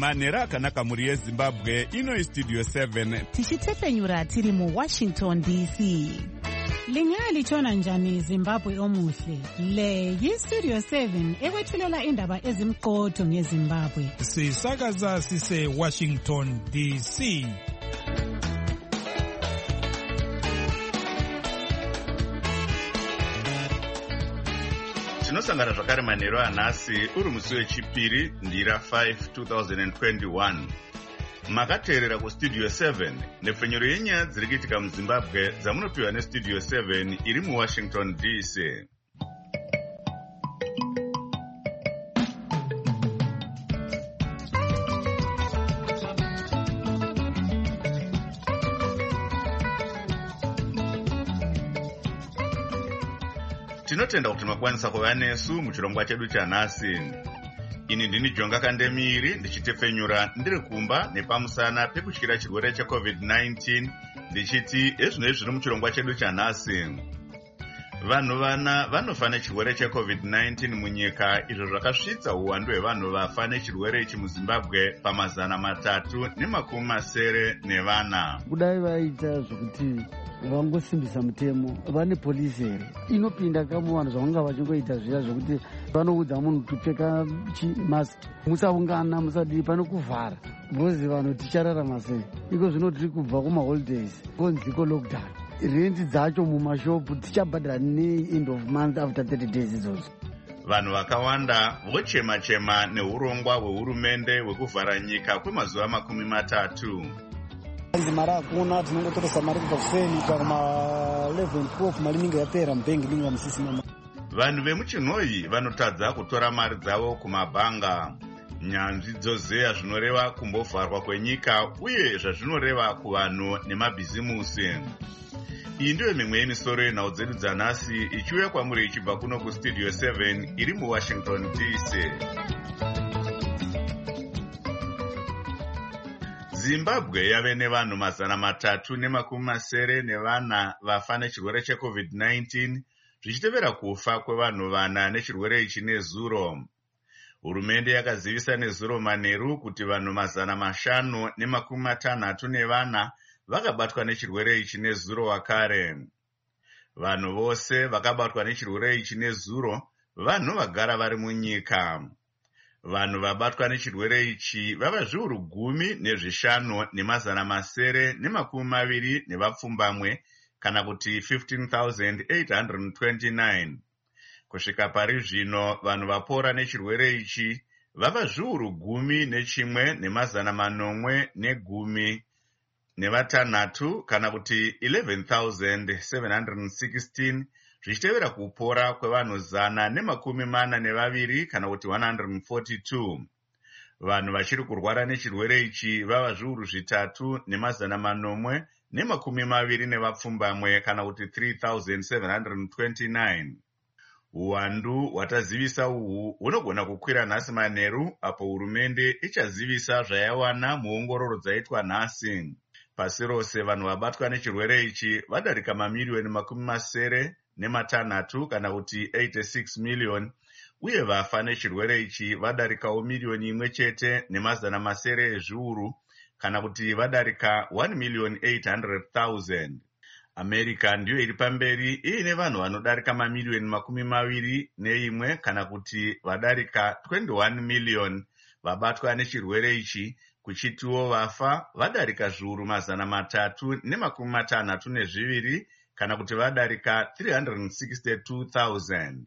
manhero akanaka mhuri yezimbabwe. Ino Studio 7 tichitefenyura tiri muWashington DC. Lingaya lichona njani Zimbabwe omuhle? Le yiStudio 7 ekwethulela indaba ezimqotho ngeZimbabwe. Sisakaza sise Washington DC. tinosangana zvakare manhero anhasi uri musi wechipiri ndira 5 2021. Makateerera kuStudio 7 nepfenyuro yenyaya dziri kuitika muZimbabwe dzamunopiwa neStudio 7 iri muWashington DC. Tinotenda kuti makwanisa kuva nesu muchirongwa chedu chanhasi. Ini ndini Jonga Kandemiri ndichitefenyura ndiri kumba nepamusana pekutyira chirwere cheCovid-19 ndichiti ezvino zviri muchirongwa chedu chanhasi. Vanhu vana vanofa nechirwere cheCovid-19 munyika, izvo zvakasvitsa uwandu hwevanhu vafa nechirwere ichi muZimbabwe pamazana 390. Kudai vaita zvokuti vangosimbisa mutemo vane polisi here inopinda kamuvanhu zvavanga vachingoita zviya zvokuti vanoudza munhu kupfeka chimaski, musaungana, musadii, pane kuvhara bhozi vanhu tichararama sei. Iko zvino tiri kubva kumaholidays konziko lockdown, rendi dzacho mumashopu tichabhadhara ne-end of month after 30 days izvozvo. Vanhu vakawanda vochema-chema neurongwa hwehurumende hwekuvhara nyika kwemazuva 30. Mari hakuna, tinongotoresa mari kubva kufeni kuma 11-12 mari inenge yapera mubhengi inenge musisina. Vanhu vemuchinhoyi vanotadza kutora mari dzavo kumabhanga. Nyanzvi dzozeya zvinoreva kumbovharwa kwenyika uye zvazvinoreva kuvanhu nemabhizimusi. Iyi ndiyo mimwe yemisoro yenhau dzedu dzanhasi ichiuya kwamuri ichibva kuno kuStudio 7 iri muWashington DC. Zimbabwe yave nevanhu 394 vafa nechirwere cheCovid-19 zvichitevera kufa kwevanhu 4 nechirwere ichi nezuro. Hurumende yakazivisa nezuro manheru kuti vanhu 564 vakabatwa nechirwere ichi nezuro wakare. Vanhu vose vakabatwa nechirwere ichi nezuro vanhu vagara vari munyika. Vanhu vabatwa nechirwere ichi vava zviuru 10,520 nevapfumbamwe, kana kuti 15,829. Kusvika pari zvino vanhu vapora nechirwere ichi vava zviuru 11,810 kana kuti 11,716, zvichitevera kupora kwevanhu 142 kana kuti 142. Vanhu vachiri kurwara nechirwere ichi vava zviuru 3,820 nevapfumbamwe kana kuti 3,729. Uwandu hwatazivisa uhu hunogona kukwira nhasi manheru apo hurumende ichazivisa zvayawana muongororo dzaitwa nhasi. Pasi rose vanhu vabatwa nechirwere ichi vadarika mamiliyoni 86 kana kuti 86 miliyoni, uye vafa nechirwere ichi vadarikawo miliyoni 1,900,000 ezviuru kana kuti vadarika 1,800,000. America ndiyo iri pamberi iine vanhu vanodarika mamiliyoni 21 kana kuti vadarika 21 miliyoni vabatwa nechirwere ichi, kuchitiwo vafa vadarika zviuru 362 kana kuti vadarika 362,000.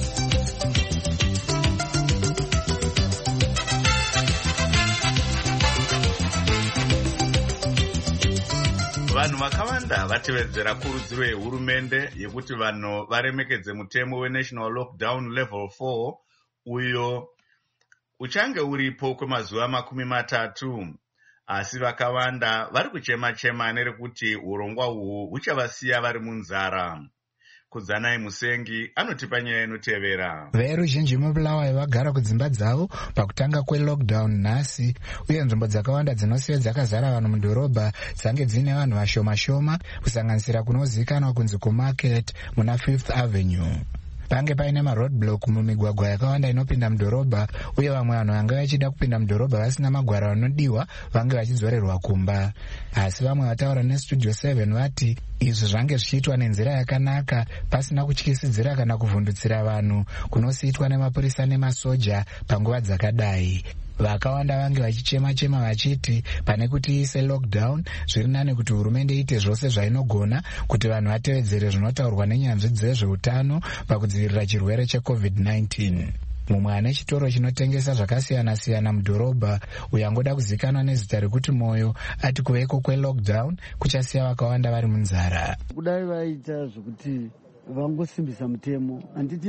Vanhu vakawanda vatevedzera kurudziro yehurumende yekuti vanhu varemekedze mutemo weNational Lockdown Level 4 uyo uchange uripo kwemazuva 30. Asi vakawanda vari kuchema-chema nerekuti urongwa uhu huchavasiya vari munzara. Kudzanai Musengi anotipa nyaya inotevera. Veruzhinji mubulawayo vagara kudzimba dzavo pakutanga kwelockdown nhasi, uye nzvimbo dzakawanda dzinosiya dzakazara vanhu mudhorobha dzange dzine vanhu vashoma-shoma, kusanganisira kunozivikanwa kunzi kumarket muna 5th Avenue. pange paine maroadblock mumigwagwa yakawanda inopinda mudhorobha, uye vamwe vanhu vanga vachida kupinda mudhorobha vasina magwara anodiwa vange vachidzorerwa kumba. Asi vamwe vataura nestudio 7 vati izvi zvange zvichiitwa nenzira yakanaka pasina kutyisidzira kana kuvhundutsira vanhu kunosiitwa nemapurisa nemasoja panguva dzakadai. Vakawanda vange vachichema-chema vachiti pane kuti ise lockdown zviri nani kuti hurumende iite zvose zvainogona kuti vanhu vatevedzere zvinotaurwa nenyanzvi dzezveutano pakudzivirira chirwere cheCovid-19. Mumwe ane chitoro chinotengesa zvakasiyana-siyana mudhorobha uyo angoda kuzikanwa nezita rekuti Moyo ati kuveko kwelockdown kuchasiya vakawanda vari munzara. Kudai vaita zvokuti vangosimbisa mutemo, handiti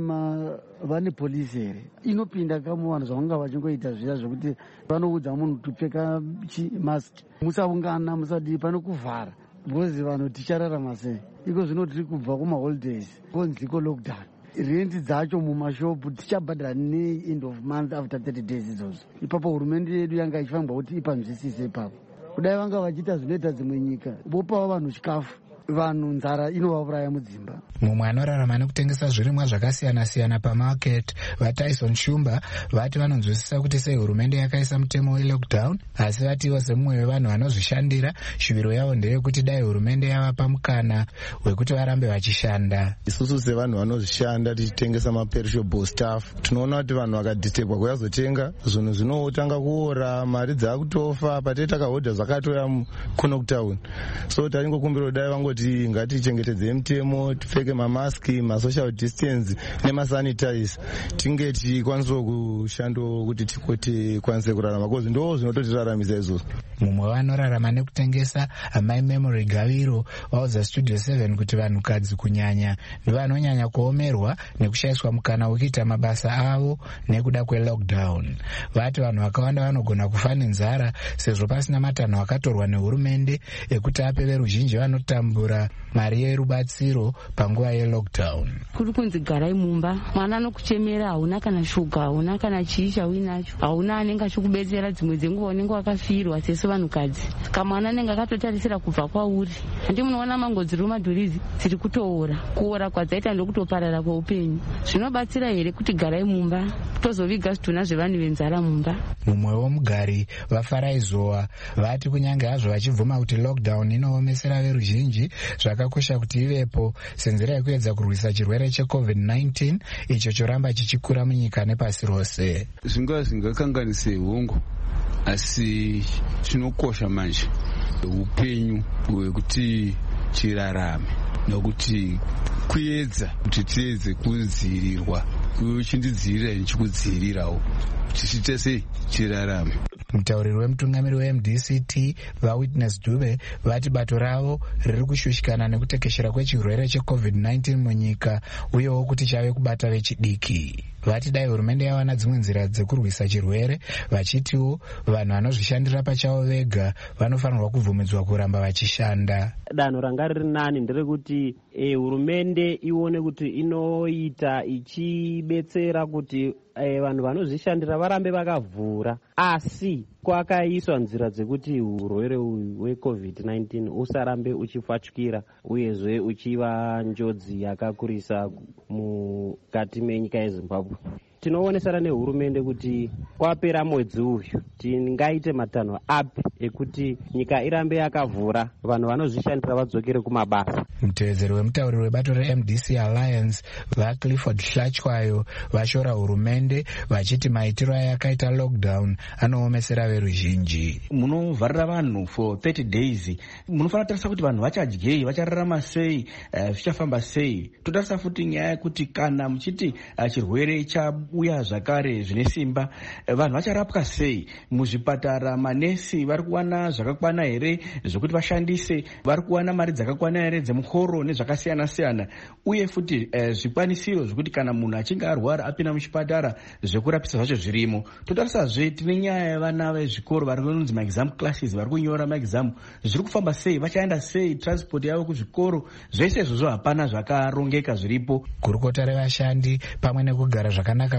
vane polisi here inopinda kamo vanhu zvavanga vachingoita zviya zvokuti vanoudza munhu kupfeka maski, musaungana, musadii, pane kuvhara because vanhu tichararama sei. Iko zvino tiri kubva kumaholidays konziko lockdown, rendi dzacho mumashopu tichabhadhara ne-end of month after 30 days izvozvo. Ipapo hurumende yedu yanga ichifangwa kuti ipanzwisise ipapo. Kudai vanga vachiita zvinoita dzimwe nyika, vopawo vanhu chikafu, vanhu nzara inovauraya mudzimba. Mumwe anorarama nekutengesa zvirimwa zvakasiyana-siyana pamarket, vaTyson Shumba, vati vanonzwisisa kuti sei hurumende yakaisa mutemo welockdown, asi vatiwo semumwe wevanhu vanozvishandira, shuviro yavo ndeyekuti dai hurumende yavapa mukana wekuti varambe vachishanda. Isusu sevanhu vanozvishanda tichitengesa maperishable stuff, tinoona kuti vanhu vakadhitekwa kuyazotenga zvinhu zvinotanga kuora, mari dzakutofa, patei takahodha zvakatoya kuno kutauni. So taringokumbira dai vangoti ngatichengetedze mutemo, tipfeke mamaski, masocial distance nemasanitize, tinge tikwanisawo kushando kuti tikwanise kurarama, because ndo zvinototiraramisa izvozvo. Mumwe vanorarama nekutengesa, amai Memory Gaviro, vaudza Studio 7 kuti vanhukadzi kunyanya ndivanonyanya kuomerwa nekushayiswa mukana wekuita mabasa avo nekuda kwelockdown. Vati vanhu vakawanda vanogona kufa nenzara sezvo pasina matanho akatorwa nehurumende ekuti ape veruzhinji vanotambura mari yerubatsiro panguva yelockdown. Kuri kunzi garai mumba, mwana anokuchemera, hauna kana shuga, hauna kana chii chauinacho, hauna anenge achikubetsera dzimwe dzenguva unenge wakafirwa sesu vanhukadzi. Kamwana anenge akatotarisira kubva kwauri. Handi munoona mangodzi rumadhurizi dziri kutoora, kuora kwadzaita ndokutoparara kweupenyu. Zvinobatsira here kuti garai mumba, tozoviga zvitunha zvevanhu venzara mumba. Mumwewo mugari vaFaraizoa vati kunyange hazvo vachibvuma kuti lockdown inoomesera veruzhinji, zvakakosha kuti ivepo senzira yekuedza kurwisa chirwere cheCovid-19 icho choramba chichikura munyika nepasi rose. Zvingakanganise hongu, asi chinokosha manje upenyu hwekuti tirarame, nokuti kuedza kuti tiedze kudzivirirwa, uchindidzivirira ndichikudzivirirawo, tichite sei tirarame. Mutauriri wemutungamiri weMDCT vaWitness Dube vati bato ravo riri kushushikana nekutekeshera kwechirwere cheCovid-19 munyika, uyewo kuti chave kubata vechidiki. Vati dai hurumende yawana dzimwe nzira dzekurwisa chirwere, vachitiwo vanhu vanozvishandira pachavo vega vanofanirwa kubvumidzwa kuramba vachishanda. Danho ranga riri nani nderekuti hurumende ione kuti inoita ichibetsera kuti vanhu vanozvishandira varambe vakavhura, asi kwakaiswa nzira dzekuti urwere hweCovid-19 usarambe uchifachukira uyezve uchiva njodzi yakakurisa mukati menyika yeZimbabwe. Tinoonesana nehurumende kuti kwapera mwedzi uyu tingaite matanho api ekuti nyika irambe yakavhura, vanhu vanozvishandira vadzokere kumabasa. Mutevedzeri wemutauriri webato reMDC Alliance vaClifford Hlachwayo vashora hurumende vachiti maitiro ayakaita lockdown anoomesera veruzhinji. Munovharira vanhu for 30 days, munofanira kutarisa kuti vanhu vachadyei, vachararama sei, zvichafamba sei. Totarisa futi nyaya yekuti kana muchiti chirwere chauya zvakare zvine simba, vanhu vacharapwa sei. Muzvipatara manesi vari kuwana zvakakwana here zvokuti vashandise, vari kuwana mari dzakakwana here dzemukoro nezvakasiyana-siyana, uye futi zvikwanisiro zvokuti kana munhu achinge arwara apinda muchipatara zvekurapisa zvacho zvirimo. Totarisazve tine nyaya yevana vezvikoro vari kunonzi maexam classes, vari kunyora maexam, zviri kufamba sei, vachaenda sei, transport yavo kuzvikoro, zvese izvozvo hapana zvakarongeka zviripo. Gurukota revashandi pamwe nekugara zvakanaka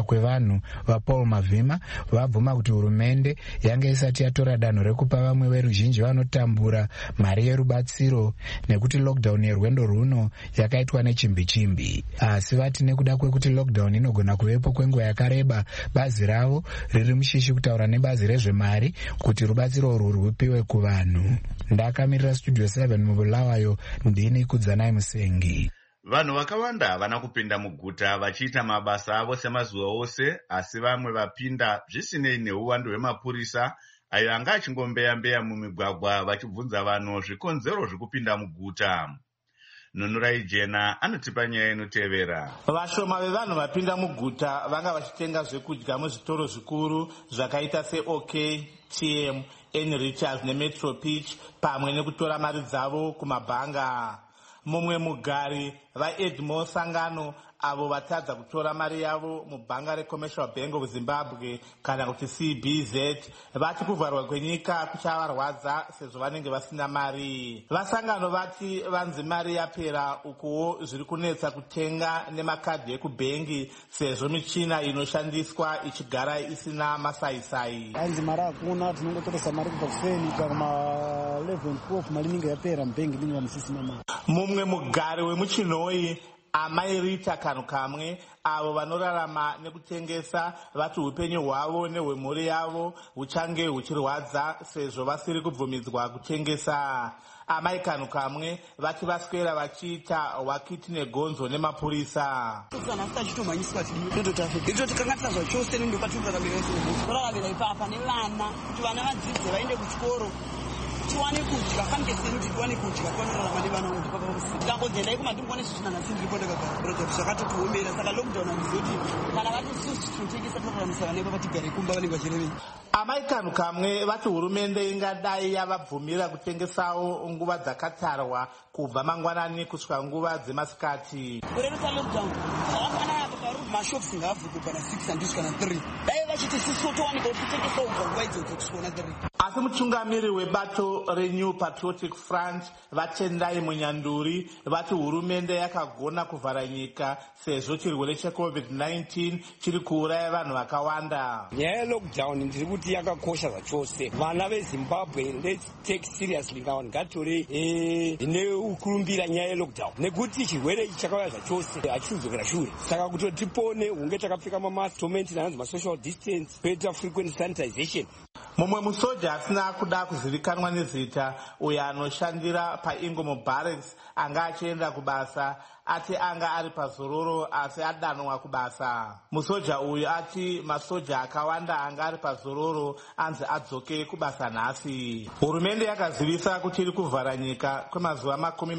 kwevanhu vaPaul Mavhima vabvuma kuti hurumende yange isati yatora danho rekupa vamwe veruzhinji vanotambura mari yerubatsiro nekuti lockdown yerwendo runo yakaitwa nechimbi-chimbi. Asi vati nekuda kwekuti lockdown inogona kuvepo kwenguva yakareba, bazi ravo riri mushishi kutaura nebazi rezvemari kuti rubatsiro urwu rwupiwe kuvanhu. Ndakamirira Studio 7 mubulawayo, ndini Kudzanai Musengi. Vanhu vakawanda havana kupinda muguta vachiita mabasa avo semazuva ose, asi vamwe vapinda zvisinei neuwandu hwemapurisa ayo anga achingombeya-mbeya mumigwagwa vachibvunza vanhu zvikonzero zvekupinda muguta. Nunurai Jena anotipa nyaya inotevera. Vashoma vevanhu vapinda muguta vanga vachitenga zvekudya muzvitoro zvikuru zvakaita seOK, TM, Enrichers neMetro Pitch pamwe nekutora mari dzavo kumabhanga. Mumwe mugari vaEdmo Sangano avo vatadza kutora mari yavo mubhanga reCommercial Bank of Zimbabwe kana kuti CBZ vati kuvharwa kwenyika kuchavarwadza sezvo vanenge vasina mari. Vasangano vati vanzi mari yapera ukuwo zviri kunetsa kutenga nemakadhi ekubhengi sezvo michina inoshandiswa ichigara isina masaisai. Hanzi mari hakuna, tinongotoresa mari kubva kuseni kuma 11-12 mari inenge yapera mubhengi inenge vamusisina mari. Mumwe mugari wemuchinhoi Amai Rita Kanu Kamwe avo vanorarama nekutengesa vati upenyu hwavo nehwemhuri yavo huchange huchirwadza sezvo vasiri kubvumidzwa kutengesa. Amai Kanu Kamwe vati vaswera vachiita hwakiti negonzo nemapurisa. tiwane kudya fanike senu tiwane kudya kwanorarama nevana tikangodzendai kumadimbo nesvisvina sindiriponekagara zvakati kuomera saka lockdown handizoti kana vati susu tinotengesa toraramisa vana ivava tigare kumba vanenge vachirevei. Amai Kanu Kamwe vati hurumende ingadai yavabvumira kutengesawo nguva dzakatarwa kubva mangwanani kusvika nguva dzemasikati. Kurerusa lockdown zvavangwana paparuru mashops ngaavhurwe pana 6 handisvika na 3 dai vachiti susu towanika kutengesa ubva nguva idzodzo kusvika na 3. Asi mutungamiri webato reNew Patriotic Front vaTendai Munyanduri vati hurumende yakagona kuvhara nyika sezvo chirwere cheCovid-19 chiri kuuraya vanhu vakawanda. Nyaya yelockdown ndiri kuti yakakosha zvachose. Vana veZimbabwe let's take seriously now ngatore neukurumbira nyaya yelockdown nekuti chirwere ichi chakauya zvachose hachizodzokera shure. Saka kuti tipone hunge takapfeka mamask tomaintain masocial distance toita frequent sanitization. Mumwe musoja asina kuda kuzivikanwa nezita uyo anoshandira paIngo muBarracks anga achienda kubasa ati anga ari pazororo asi adanwa kubasa. Musoja uyu ati masoja akawanda anga ari pazororo anzi adzoke kubasa nhasi. Hurumende yakazivisa kuti iri kuvhara nyika kwemazuva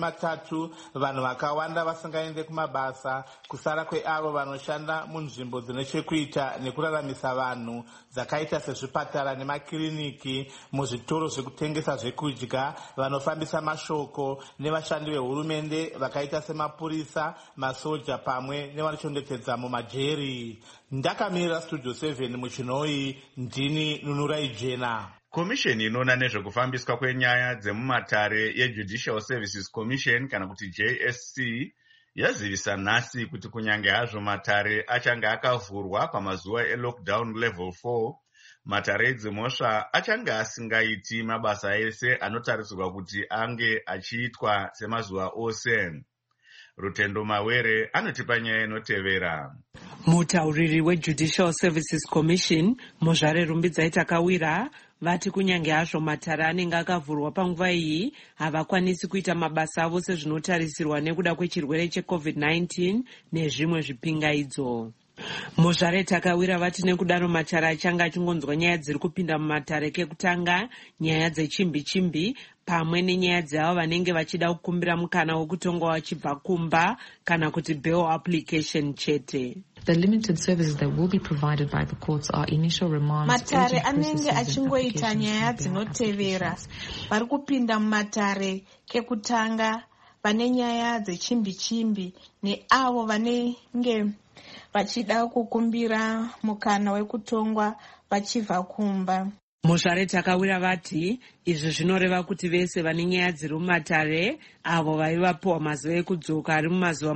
30 vanhu vakawanda vasingaende kumabasa kusara kweavo vanoshanda munzvimbo dzine chekuita nekuraramisa vanhu dzakaita sezvipatara nemakiriniki, muzvitoro zvekutengesa zvekudya, vanofambisa mashoko nevashandi vehurumende vakaita semapurisa, masoja pamwe nevanochengetedza mumajeri. Ndakamirira Studio 7 muchinhoi, ndini Nunurai Jena. Komisheni inoona nezvekufambiswa kwenyaya dzemumatare yeJudicial Services Commission kana kuti JSC yazivisa nhasi kuti kunyange hazvo matare achange akavhurwa pamazuva elockdown level 4, matare edzimhosva achange asingaiti mabasa ese anotarisirwa kuti ange achiitwa semazuva ose. Rutendo Mawere anotipa nyaya inotevera. Mutauriri weJudicial Services Commission Mozhare Rumbidzai Takawira vati kunyange hazvo matare anenge akavhurwa panguva iyi havakwanisi kuita mabasa avo sezvinotarisirwa nekuda kwechirwere cheCovid-19 nezvimwe zvipingaidzo. Mozhare Takawira vati nekudaro matare achange achingonzwa nyaya dziri kupinda mumatare kekutanga, nyaya dzechimbi-chimbi pamwe nenyaya dzeavo vanenge vachida kukumbira mukana wekutongwa vachibva kumba kana kuti bail application chete. The limited services that will be provided by the courts are initial remands. Matare anenge achingoita nyaya dzinotevera. Vari kupinda mumatare kekutanga vane nyaya dzechimbi-chimbi neavo vanenge vachida kukumbira mukana wekutongwa vachibva kumba. Muzvare Takawira vati izvi zvinoreva kuti vese vane nyaya dziri mumatare avo vaivapiwa mazuva ekudzoka ari mumazuva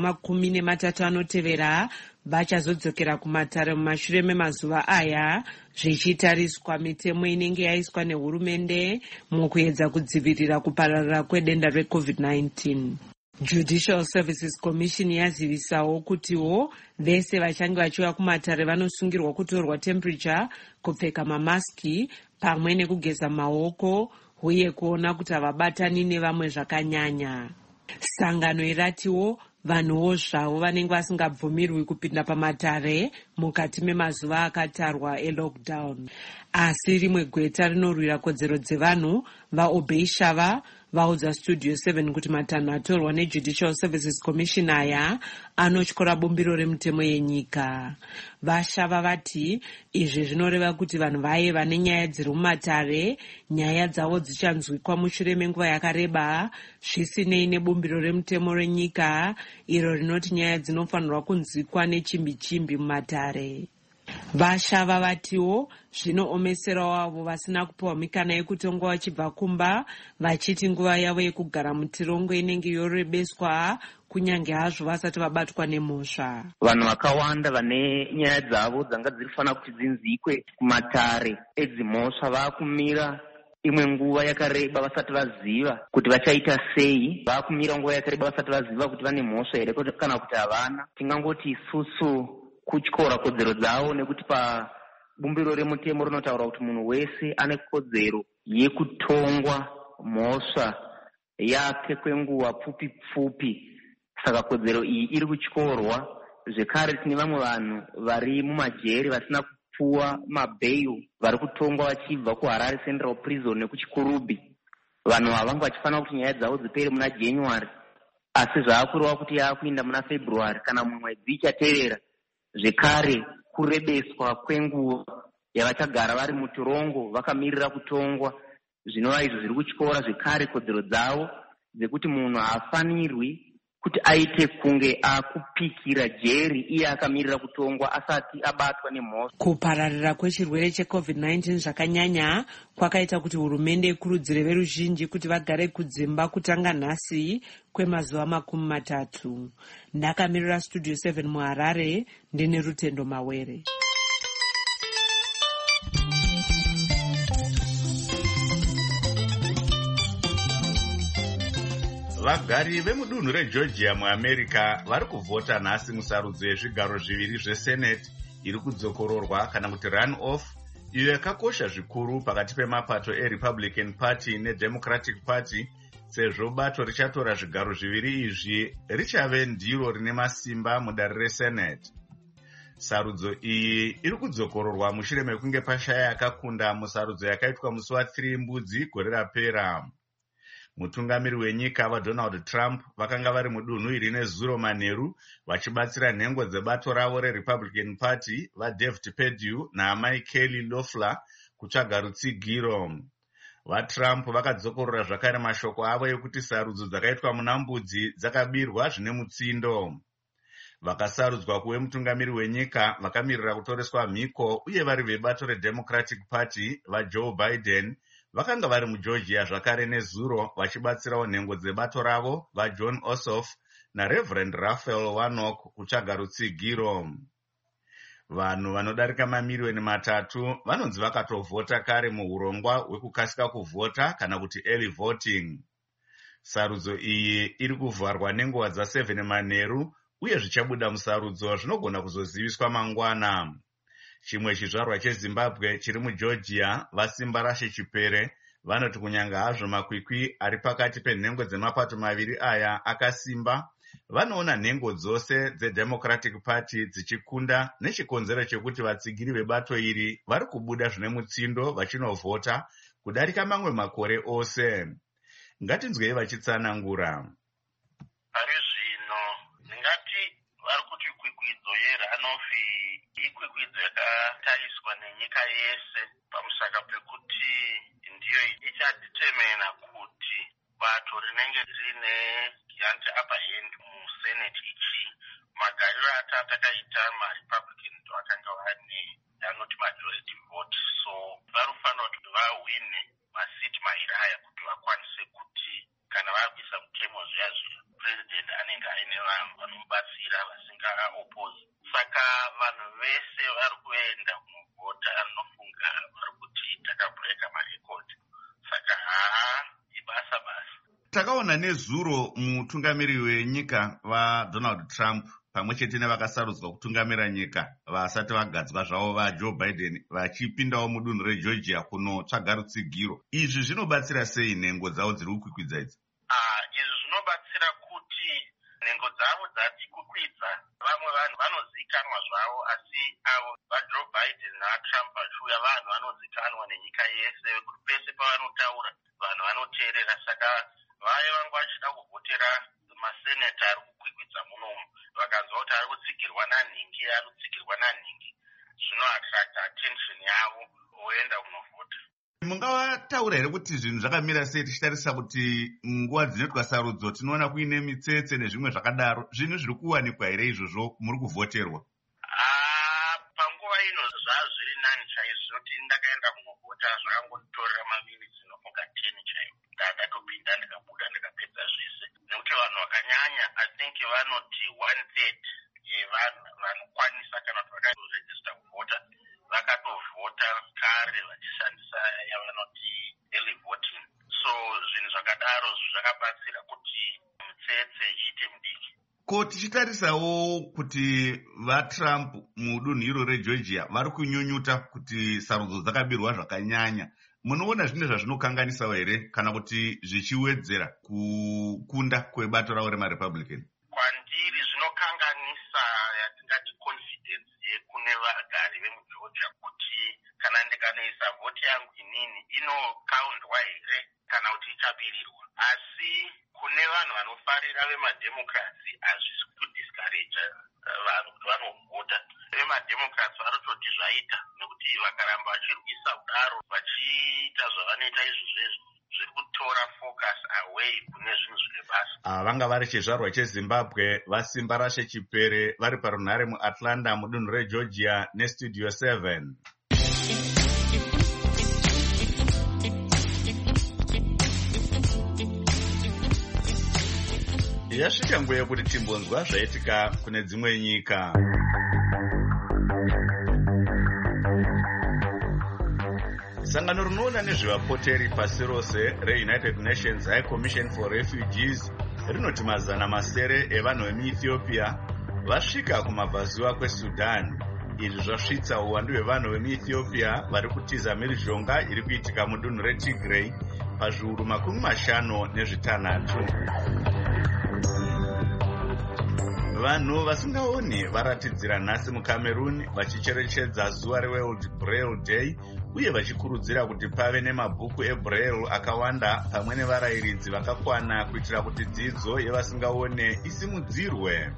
30 anotevera vachazodzokera kumatare mumashure memazuva aya, zvichitariswa mitemo inenge yaiswa nehurumende mukuedza kudzivirira kupararira kwedenda reCovid-19. Judicial Services Commission yazivisawo kutiwo vese vachange vachiuya kumatare vanosungirwa kutorwa temperature, kupfeka mamaski pamwe nekugeza maoko uye kuona kuti havabatani nevamwe zvakanyanya. Sangano iratiwo vanhuwo zvavo vanenge vasingabvumirwi kupinda pamatare mukati memazuva akatarwa elockdown. Asi rimwe gweta rinorwira kodzero dzevanhu vaObey Shava vaudza Studio 7 kuti matanho atorwa neJudicial Services Commission aya anotyora bumbiro remutemo yenyika. Vashava vati izvi zvinoreva kuti vanhu vaye vane nyaya dziri mumatare nyaya dzavo dzichanzwikwa mushure menguva yakareba zvisinei nebumbiro remutemo renyika iro rinoti nyaya dzinofanirwa kunzwikwa nechimbi-chimbi mumatare. Vashava vatiwo zvinoomeserawo avo vasina kupiwa mikana yekutongwa vachibva kumba, vachiti nguva yavo yekugara mutirongo inenge yorebeswa kunyange hazvo vasati vabatwa nemhosva. Vanhu vakawanda vane nyaya dzavo dzanga dzirifanira kuti dzinzikwe kumatare edzimhosva vakumira imwe nguva yakareba vasati vaziva kuti vachaita sei, vakumira nguva yakareba vasati vaziva kuti vane mhosva here kana kuti havana. Tingangoti isusu kutyora kodzero dzavo nekuti pabumbiro remutemo rinotaura kuti munhu wese ane kodzero yekutongwa mhosva yake kwenguva pfupi. Saka kodzero iyi iri kutyorwa. Zvekare tine vamwe vanhu vari mumajeri vasina kupuwa mabail vari kutongwa vachibva kuHarare Central Prison nekuchikurubhi. Vanhu ava vanga vachifanira kuti nyaya dzavo dzipere muna January, asi zvaakureva kuti yaakuinda muna February kana mumwedzi ichatevera. Zvekare kurebeswa kwenguva yavachagara vari mutirongo vakamirira kutongwa, zvinova izvo zviri kutyora zvekare kodzero dzavo dzekuti munhu haafanirwi kuti aite kunge akupikira jeri iye akamirira kutongwa asati abatwa nemhosva. Kupararira kwechirwere cheCovid-19 zvakanyanya kwakaita kuti hurumende ikurudzire veruzhinji kuti vagare kudzimba kutanga nhasi kwemazuva 30. Ndakamirira Studio 7 muHarare, ndine Rutendo Mawere. Vagari vemudunhu reGeorgia muAmerica vari kuvhota nhasi musarudzo yezvigaro zviviri zveSenate iri kudzokororwa kana kuti run-off, iyo yakakosha zvikuru pakati pemapato eRepublican Party neDemocratic Party, sezvo bato richatora zvigaro zviviri izvi richave ndiro rine masimba mudare reSenate. Sarudzo iyi iri kudzokororwa mushure mekunge pashaya akakunda musarudzo yakaitwa musi wa3 Mbudzi gore rapera. Mutungamiri wenyika vaDonald Trump vakanga vari mudunhu iri nezuro manheru vachibatsira nhengo dzebato ravo reRepublican Party vaDavid Perdue naamai Kelly Loeffler kutsvaga rutsigiro. VaTrump vakadzokorora zvakare mashoko avo ekuti sarudzo dzakaitwa muna Mbudzi dzakabirwa zvine mutsindo. Vakasarudzwa kuve mutungamiri wenyika vakamirira kutoreswa mhiko uye vari vebato reDemocratic Party vaJoe Biden vakanga vari muGeorgia zvakare nezuro vachibatsirawo nhengo dzebato ravo vaJohn Ossoff naReverend Raphael Warnock kutsvaga rutsigiro. Vanhu vanodarika mamiriyoni 3 vanonzi vakatovhota kare muurongwa hwekukasika kuvhota kana kuti early voting. Sarudzo iyi iri kuvharwa nenguva dza7 manheru uye zvichabuda musarudzo zvinogona kuzoziviswa mangwana. Chimwe chizvarwa cheZimbabwe chiri muGeorgia vasimba Rashe Chipere vanoti kunyanga hazvo makwikwi ari pakati penhengo dzemapato maviri aya akasimba, vanoona nhengo dzose dzeDemocratic Party dzichikunda nechikonzero chekuti vatsigiri vebato iri vari kubuda zvine mutsindo vachinovhota kudarika mamwe makore ose. Ngatinzwei vachitsanangura. Ari zvino ndingati vari kuti kwikwidzo yeranofi ikwikwidzo yakatariswa nenyika yese pamusaka pekuti ndiyo ichadetermina kuti bato rinenge rine anti-upper hand musenate ichi magariro atakaita maRepublican ndo akanga vane anoti majority vote, so varufanira kuti kuopoza. Saka vanhu vese vari kuenda kunovhota anofunga vari kuti takabhureka marekodhi. Saka ibasa basa. Takaona nezuro mutungamiri wenyika vaDonald Trump pamwe chete nevakasarudzwa kutungamira nyika vasati vagadzwa zvavo vaJoe Biden vachipindawo mudunhu reGeorgia kunotsvaga rutsigiro. Izvi zvinobatsira sei nhengo dzavo dziri kukwikwidza idzi? Izvi zvinobatsira kuti nhengo dzavo dzati kukwidza, vamwe vanhu vanozikanwa zvavo, asi avo vaJoe Biden naTrump vachiuya vanhu vanozikanwa nenyika yese, kuti pese pavanotaura vanhu vanoteerera. Saka vaya vanga vachida kuvhotera maseneta ari kukwikwidza munomu, vakanzwa kuti ari kutsigirwa nanhingi, zvinoattract attention yavo voenda kunovhota. Mungavataura here kuti zvinhu zvakamira sei tichitarisa kuti nguva dzinoitwa sarudzo tinoona kuine mitsetse nezvimwe zvakadaro? Zvinhu zviri kuwanikwa here izvozvo muri kuvhoterwa? Panguva ino zvazviri nani chaizvo, zvinoti ndakaenda kunovhota zvakangotorera maminitsi nofunga 10 chaivo, ndatopinda ndikabuda ndikapedza zvese, nekuti vanhu vakanyanya I think vanoti 1/3 yevanhu vanokwanisa kana kuti vakatorejista kuvhota vakatovhota kare vachishandisa yavanoti early voting. So zvinhu zvakadaro zvakabatsira kuti mutsetse iite mudiki. Ko tichitarisawo kuti vaTrump mudunhu iro reGeorgia vari kunyunyuta kuti sarudzo dzakabirwa zvakanyanya, munoona zvine zvazvinokanganisawo here kana kuti zvichiwedzera kukunda kwebato ravo remaRepublican? Kwandiri zvinokanganisa yatingati confidence yekune vagari vemuGeorgia kuti kana ndikanoisa vhoti yangu inini inokaundwa here kana kuti ichabirirwa. Asi kune vanhu vanofarira vemademocrats hazvisi kudiscourage vanhu kuti vanovhota. Vemademocrats varototi zvaita, nekuti vakaramba vachirwisa kudaro vachiita zvavanoita izvozvezvo zviri kutora focus away kune zvinhu zvine basa. Vanga vari chizvarwa cheZimbabwe vasimba rashe chipere vari parunhare muAtlanta mudunhu reGeorgia neStudio 7. Yasvika nguva yekuti timbonzwa zvaitika kune dzimwe nyika. Sangano rinoona nezvevapoteri pasi rose reUnited Nations High Commission for Refugees rinoti mazana masere evanhu vemuEthiopia vasvika kumabvazuva kweSudan. Izvi zvasvitsa uwandu hwevanhu vemuEthiopia vari kutiza mhirizhonga iri kuitika mudunhu reTigray pazviuru 56. Vanhu vasingaoni varatidzira nhasi muCameroon vachicherechedza zuva reWorld Braille Day uye vachikurudzira kuti pave nemabhuku eBraille akawanda pamwe nevarayiridzi vakakwana kuitira kuti dzidzo yevasingaone isimudzirwe.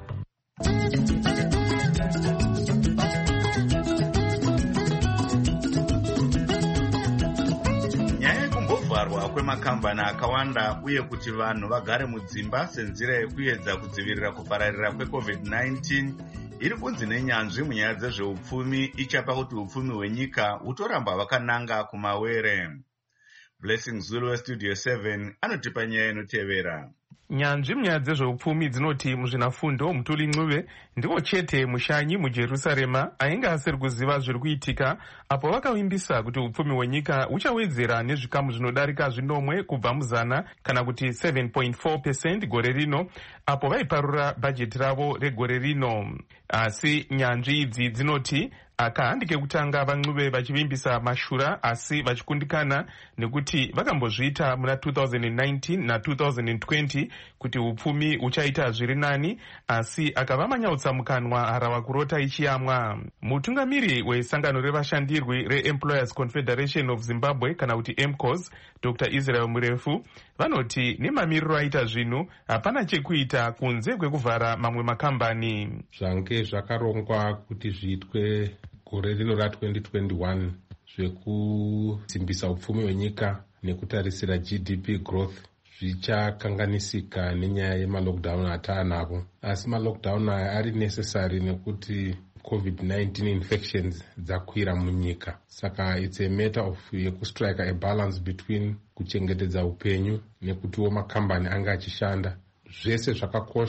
Kuvharwa kwemakambani akawanda uye kuti vanhu vagare mudzimba senzira yekuedza kudzivirira kupararira kweCovid-19 iri kunzi nenyanzvi munyaya dzezveupfumi ichapa kuti upfumi hwenyika hutoramba hwakananga kumawere. Blessing Zulu weStudio 7 anotipa nyaya inotevera. Nyanzvi munyaya dzezveupfumi dzinoti muzvinafundo Mutuli Ncube ndiwo chete mushanyi muJerusarema ainge asiri kuziva zviri kuitika apo vakavimbisa kuti upfumi hwenyika huchawedzera nezvikamu zvinodarika zvinomwe kubva muzana kana kuti 7.4% gore rino apo vaiparura bhajeti ravo regore rino. Asi nyanzvi idzi dzinoti akahandi kekutanga vaNcube vachivimbisa mashura asi vachikundikana nekuti vakambozviita muna 2019 na2020 kuti upfumi uchaita zviri nani asi akavamanyautsa mukanwa harava kurota ichiyamwa. Mutungamiri wesangano revashandirwi reEmployers Confederation of Zimbabwe kana kuti EMCOS Dr. Israel Murefu vanoti nemamiriro aita zvinhu hapana chekuita kunze kwekuvhara mamwe makambani. Zvange zvakarongwa kuti zviitwe gore rino ra2021 zvekusimbisa upfumi hwenyika nekutarisira GDP growth zvichakanganisika nenyaya yemalockdown ataanavo. Asi malockdown aya ari necessary nekuti COVID-19 infections dzakwira munyika. Saka it's a matter of yekustrike a balance between kuchengetedza upenyu nekutiwo makambani anga achishanda. Zvese zvakakosha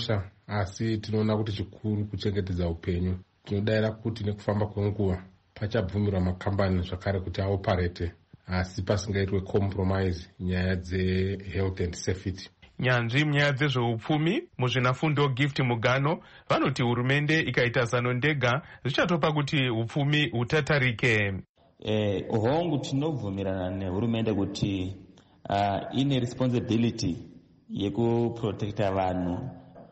asi tinoona kuti chikuru kuchengetedza upenyu. Tinodayira kuti nekufamba kwenguva pachabvumirwa makambani zvakare kuti aoparete, asi pasingaitwe compromise nyaya dzehealth and safety. Nyanzvi munyaya dzezveupfumi muzvinafundo Gift Mugano vanoti hurumende ikaita zano ndega zvichatopa kuti upfumi hutatarike. Hongu tinobvumirana nehurumende kuti ine responsibility yekuprotecta vanhu,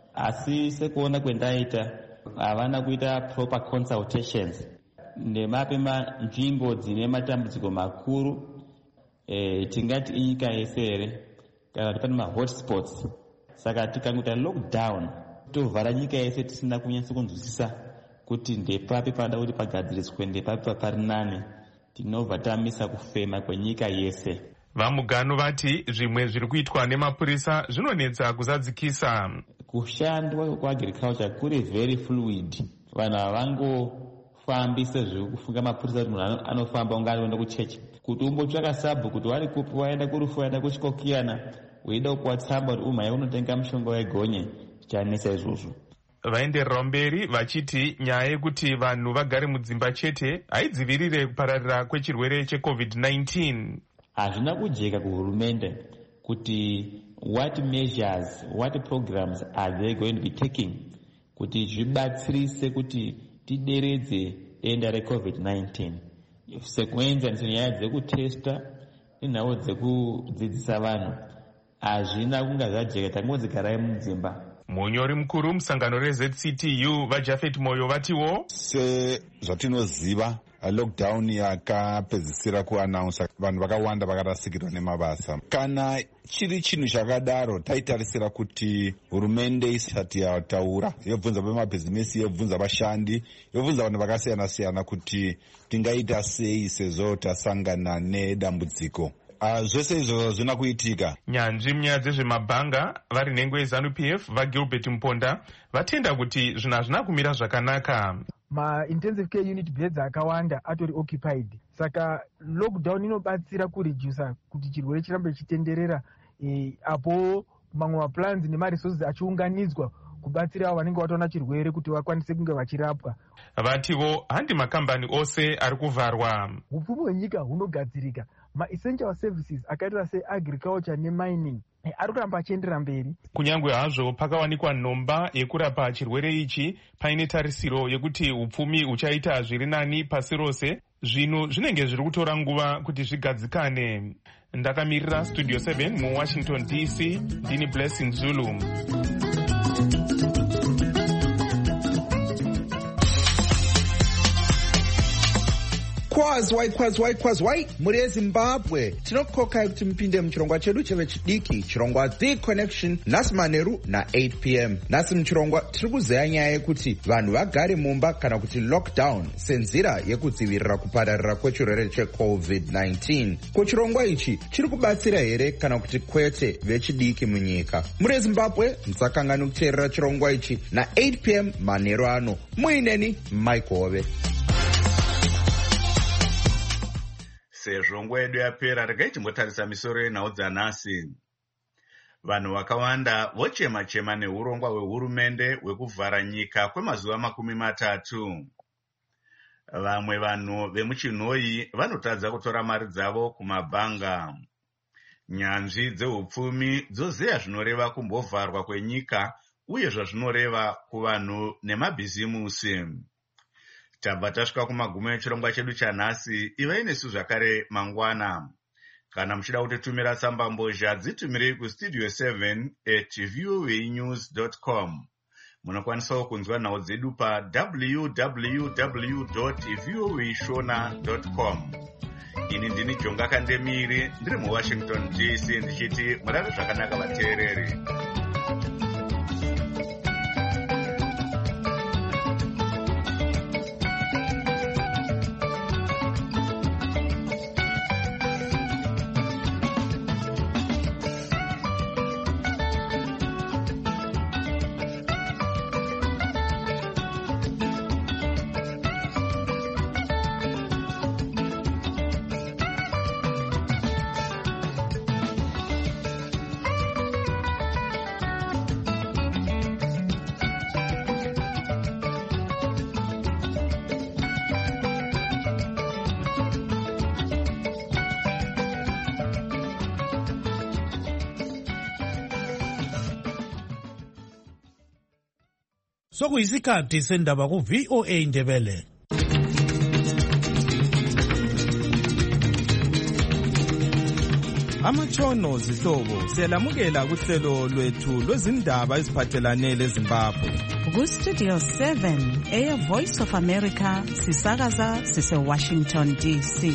asi sekuona kwendaita havana kuita proper consultations nemape nzvimbo dzine matambudziko makuru. Tingati inyika yese here kana kuti pane mahotspots. Saka tikangoita lockdown tovhara nyika yese tisina kunyatsa kunzwisisa kuti ndepapi panoda kuti pagadziriswe, ndepapi pari nani, tinobva tamisa kufema kwenyika yese. Vamugano vati zvimwe zviri kuitwa nemapurisa zvinonetsa kuzadzikisa. Kushandwa kwaagriculture kuri very fluid. Vanhu havangofambi sezviri kufunga mapurisa kuti munhu anofamba unga anoenda kuchechi. Kuti umbotsvaka sabhu kuti wari kupi, waenda kurufu, waenda kuchikokiyana, weida kupuwa tsamba kuti umhaya unotenga mushonga wegonye, chanesa izvozvo. Vaenderera mberi vachiti nyaya yekuti vanhu vagare mudzimba chete haidzivirire kupararira kwechirwere cheCovid-19. Hazvina kujeka kuhurumende kuti what measures, what programs are they going to be taking kuti zvibatsirise kuti tideredze denda reCovid-19. Sekuenzanisa nyaya dzekutesta nenhau dzekudzidzisa vanhu hazvina kunga zvajeka, tangodzigarai mudzimba. Munyori mukuru musangano reZCTU vaJafet Moyo vatiwo sezvatinoziva lockdown yakapedzisira kuannounce vanhu vakawanda vakarasikirwa nemabasa. Kana chiri chinhu chakadaro taitarisira kuti hurumende isati yataura yobvunza vemabhizimisi, yobvunza vashandi, yobvunza vanhu vakasiyana siyana kuti tingaita sei sezvo tasangana nedambudziko. Zvese izvo zvina kuitika. Nyanzvi munyaya dzezvemabhanga vari nhengo yeZANU-PF vaGilbert Mponda vatenda kuti zvinhu hazvina kumira zvakanaka. Ma-intensive care unit beds akawanda atori occupied. Saka lockdown inobatsira kuredusa kuti chirwere chirambe chitenderera, apo mamwe maplans nemaresources achiunganidzwa kubatsira avo vanenge vataona chirwere kuti vakwanise kunge vachirapwa. Vativo handi makambani ose ari kuvharwa. Upfumi hwenyika hunogadzirika. Ma-essential services akaita seagriculture nemining ari kuramba achiendera mberi. Kunyangwe hazvo pakawanikwa nhomba yekurapa chirwere ichi, paine tarisiro yekuti upfumi huchaita zviri nani pasi rose. Zvinhu zvinenge zviri kutora nguva kuti zvigadzikane. Ndakamirira Studio 7 muWashington DC, ndini Blessing Zulu. Kwazwai muri eZimbabwe tinokokai kuti mupinde muchirongwa chedu chevechidiki, chirongwa The Connection, nhasi manheru na8 p.m. Nhasi muchirongwa tiri kuzeya nyaya yekuti vanhu vagare mumba kana kuti lockdown senzira yekudzivirira kupararira kwechirwere cheCovid-19. Kuchirongwa ichi chiri kubatsira here kana kuti kwete vechidiki munyika? Muri eZimbabwe musakangani kuteerera chirongwa ichi na8 p.m. manheru ano. Muineni Mike Hove. Sezvo nguva yedu yapera, regai timbotarisa misoro yenhau dzanhasi. Vanhu vakawanda vochema-chema neurongwa hwehurumende hwekuvhara nyika kwemazuva 30. Vamwe vanhu vemuchinhoi vanotadza kutora mari dzavo kumabhanga. Nyanzvi dzeupfumi dzozeya zvinoreva kumbovharwa kwenyika uye zvazvinoreva kuvanhu nemabhizimusi. Tabva tasvika kumagumo echirongwa chedu chanhasi. Ivai nesu zvakare mangwana. Kana muchida kutitumira tsamba mbozha, dzitumirei kustudio 7@voanews.com. Munokwanisawo kunzwa nhau dzedu pa www.voashona.com. Ini ndini Jonga Kandemiri, ndiri muWashington DC, ndichiti murave zvakanaka vateereri. sokuyisikhathi sendaba ku-VOA Indebele. Amatshono zihlobo siyalamukela kuhlelo lwethu lwezindaba eziphathelane leZimbabwe. Ku-Studio 7 eyeVoice of America sisakaza sise-Washington DC.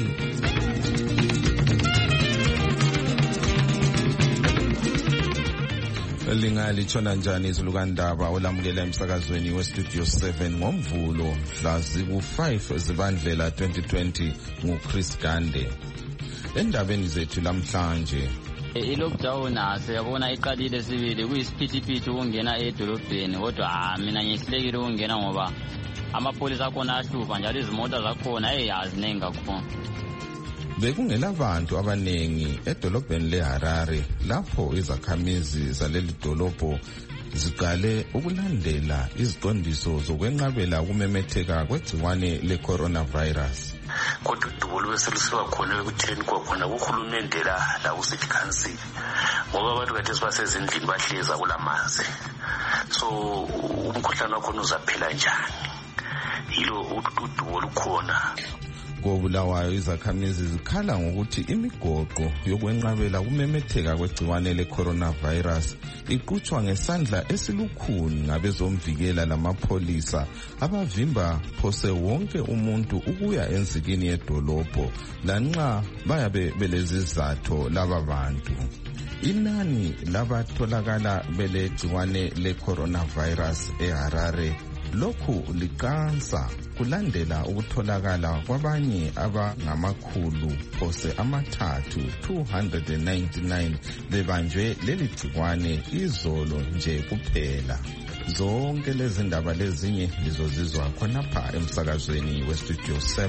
Lingalitshona njani izulukandaba olamukela emsakazweni weStudio 7 ngoMvulo mhla ziku-5 Zibandlela 2020 nguChris Gande. Endabeni zethu lamhlanje, i-lockdown siyabona iqalile sibili kuyisiphithiphithi ukungena edolobheni, kodwa mina ngiyehlulekile ukungena ngoba amapolisa akhona ahlupha njalo izimota zakhona azinengi kakhulu. Bekungela bantu abanengi edolobheni leHarare lapho izakhamizi zaleli dolobho ziqale ukulandela iziqondiso zokwenqabela ukumemetheka kwegciwane le-coronavirus. Kodwa udubo lweselusiba khona ekutheni kwakhona kuhulumende la ku-city council ngoba abantu kade basezindlini bahleza kulamanzi, so umkhuhlane wakhona uzaphela njani? Yilo udubo lukhona. KoBulawayo izakhamizi zikhala ngokuthi imigoqo yokwenqabela ukumemetheka kwegciwane le-coronavirus iqhutshwa ngesandla esilukhuni ngabezomvikela lamapholisa abavimba phose wonke umuntu ukuya enzikini yedolobho lanxa bayabe belezizatho laba bantu. Inani labatholakala belegciwane le-coronavirus eHarare lokhu liqansa kulandela ukutholakala kwabanye abangamakhulu phose amathathu 299 bebanjwe leli gciwane izolo nje kuphela. Zonke lezi ndaba lezinye lizozizwa khonapha emsakazweni weStudio 7.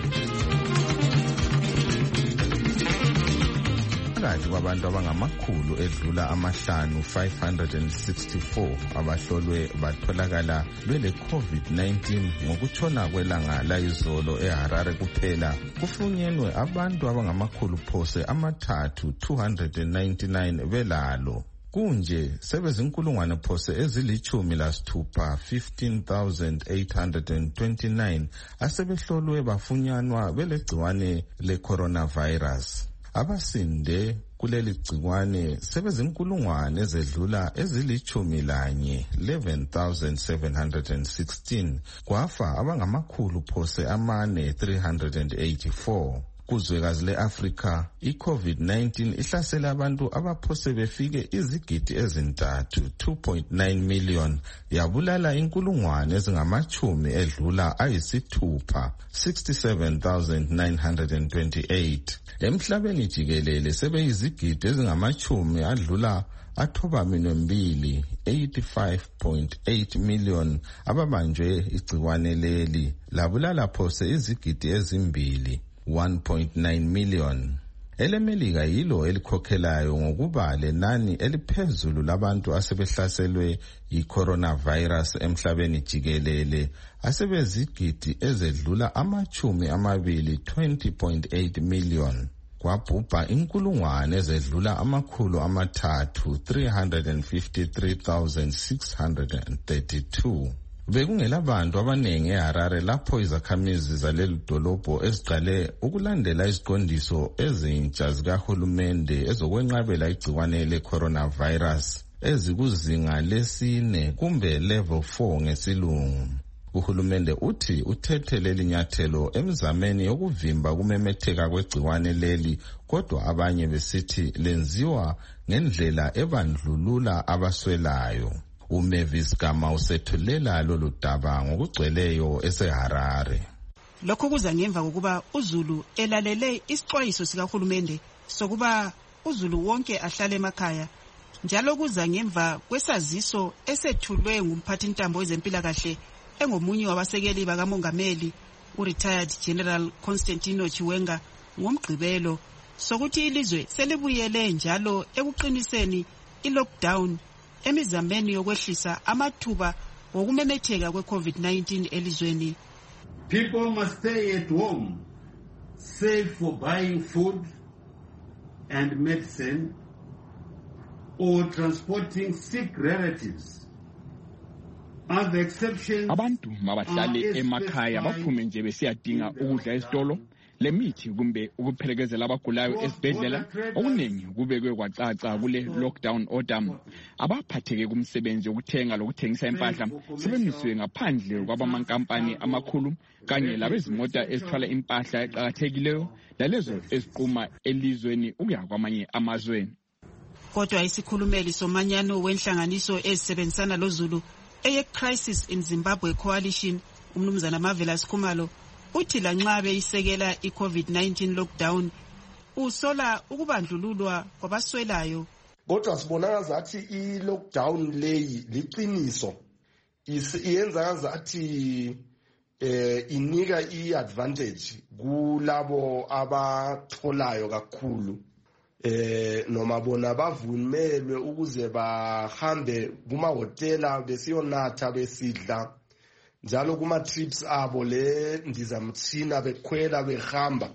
Phakathi kwabantu abangamakhulu edlula amahlanu 564 abahlolwe batholakala bele COVID-19 ngokutshona kwelanga layizolo eHarare kuphela, kufunyenwe abantu abangamakhulu phose amathathu 299 belalo. Kunje sebezinkulungwane phose ezilithumi lasithupha 15,829 asebehlolwe bafunyanwa belegciwane le-coronavirus. Abasinde kuleli gciwane sebezinkulungwane ezedlula ezilithumi lanye 11,716 kwafa abangamakhulu phose amane 384. Kuzwekazi le-Afrika, i-COVID-19 ihlasela abantu abaphose befike izigidi ezintathu 2.9 million, yabulala inkulungwane ezingamachumi edlula ayisithupha 67,928. Emhlabeni jikelele sebeyizigidi ezingamachumi adlula athobaminwembili 85.8 million ababanjwe igciwane leli, labulala phose izigidi ezimbili 1.9 million. EleMelika yilo elikhokhelayo ngokuba lenani eliphezulu labantu asebehlaselwe yi-coronavirus emhlabeni jikelele asebezigidi ezedlula amachumi amabili 20.8 million. Kwabhubha inkulungwane ezedlula amakhulu amathathu 353,632. Bekungela bantu abanengi eHarare lapho izakhamizi zaleli dolobho eziqale ukulandela iziqondiso ezintsha zikahulumende ezokwenqabela igciwane le-coronavirus ezikuzinga lesine kumbe level 4 ngesilungu. Uhulumende uthi uthethe leli nyathelo emzameni yokuvimba ukumemetheka kwegciwane leli, kodwa abanye besithi lenziwa ngendlela ebandlulula abaswelayo. uMavis Gama usethulela lolu daba ngokugcweleyo eseHarare. Lokho kuza ngemva kokuba uZulu elalele isixwayiso sikahulumende sokuba uZulu wonke ahlale emakhaya, njalo kuza ngemva kwesaziso esethulwe ngumphathintambo wezempilakahle engomunye wabasekeli bakamongameli u-retired General Constantino Chiwenga ngomgqibelo sokuthi ilizwe selibuyele njalo ekuqiniseni i-lockdown emizameni yokwehlisa amathuba wokumemetheka kwe-COVID-19 elizweni. People must stay at home, save for buying food and medicine or transporting sick relatives Abantu mabahlale emakhaya baphume nje besiyadinga ukudla esitolo, lemithi kumbe ukuphelekezela abagulayo esibhedlela. Okuningi kubekwe kwacaca kule lockdown order. Abaphatheke kumsebenzi wokuthenga lokuthengisa impahla sebemisiwe ngaphandle kwabamankampani amakhulu kanye labezimota ezithwala impahla eqakathekileyo lalezo eziquma elizweni ukuya kwamanye amazweni. Kodwa isikhulumeli somanyano wenhlanganiso ezisebenzisana loZulu eye-Crisis in Zimbabwe Coalition, umnumzana Marvelous Khumalo, uthi lanxa beyisekela i-COVID-19 lockdown usola ukubandlululwa kwabaswelayo. Kodwa sibona ngazathi i-lockdown leyi liqiniso, iyenza ngazathi inika i-advantage kulabo abatholayo kakhulu, noma bona bavumelwe ukuze bahambe kumahotela besiyonatha besidla, njalo kuma-trips abo le ndizamthina bekhwela behamba.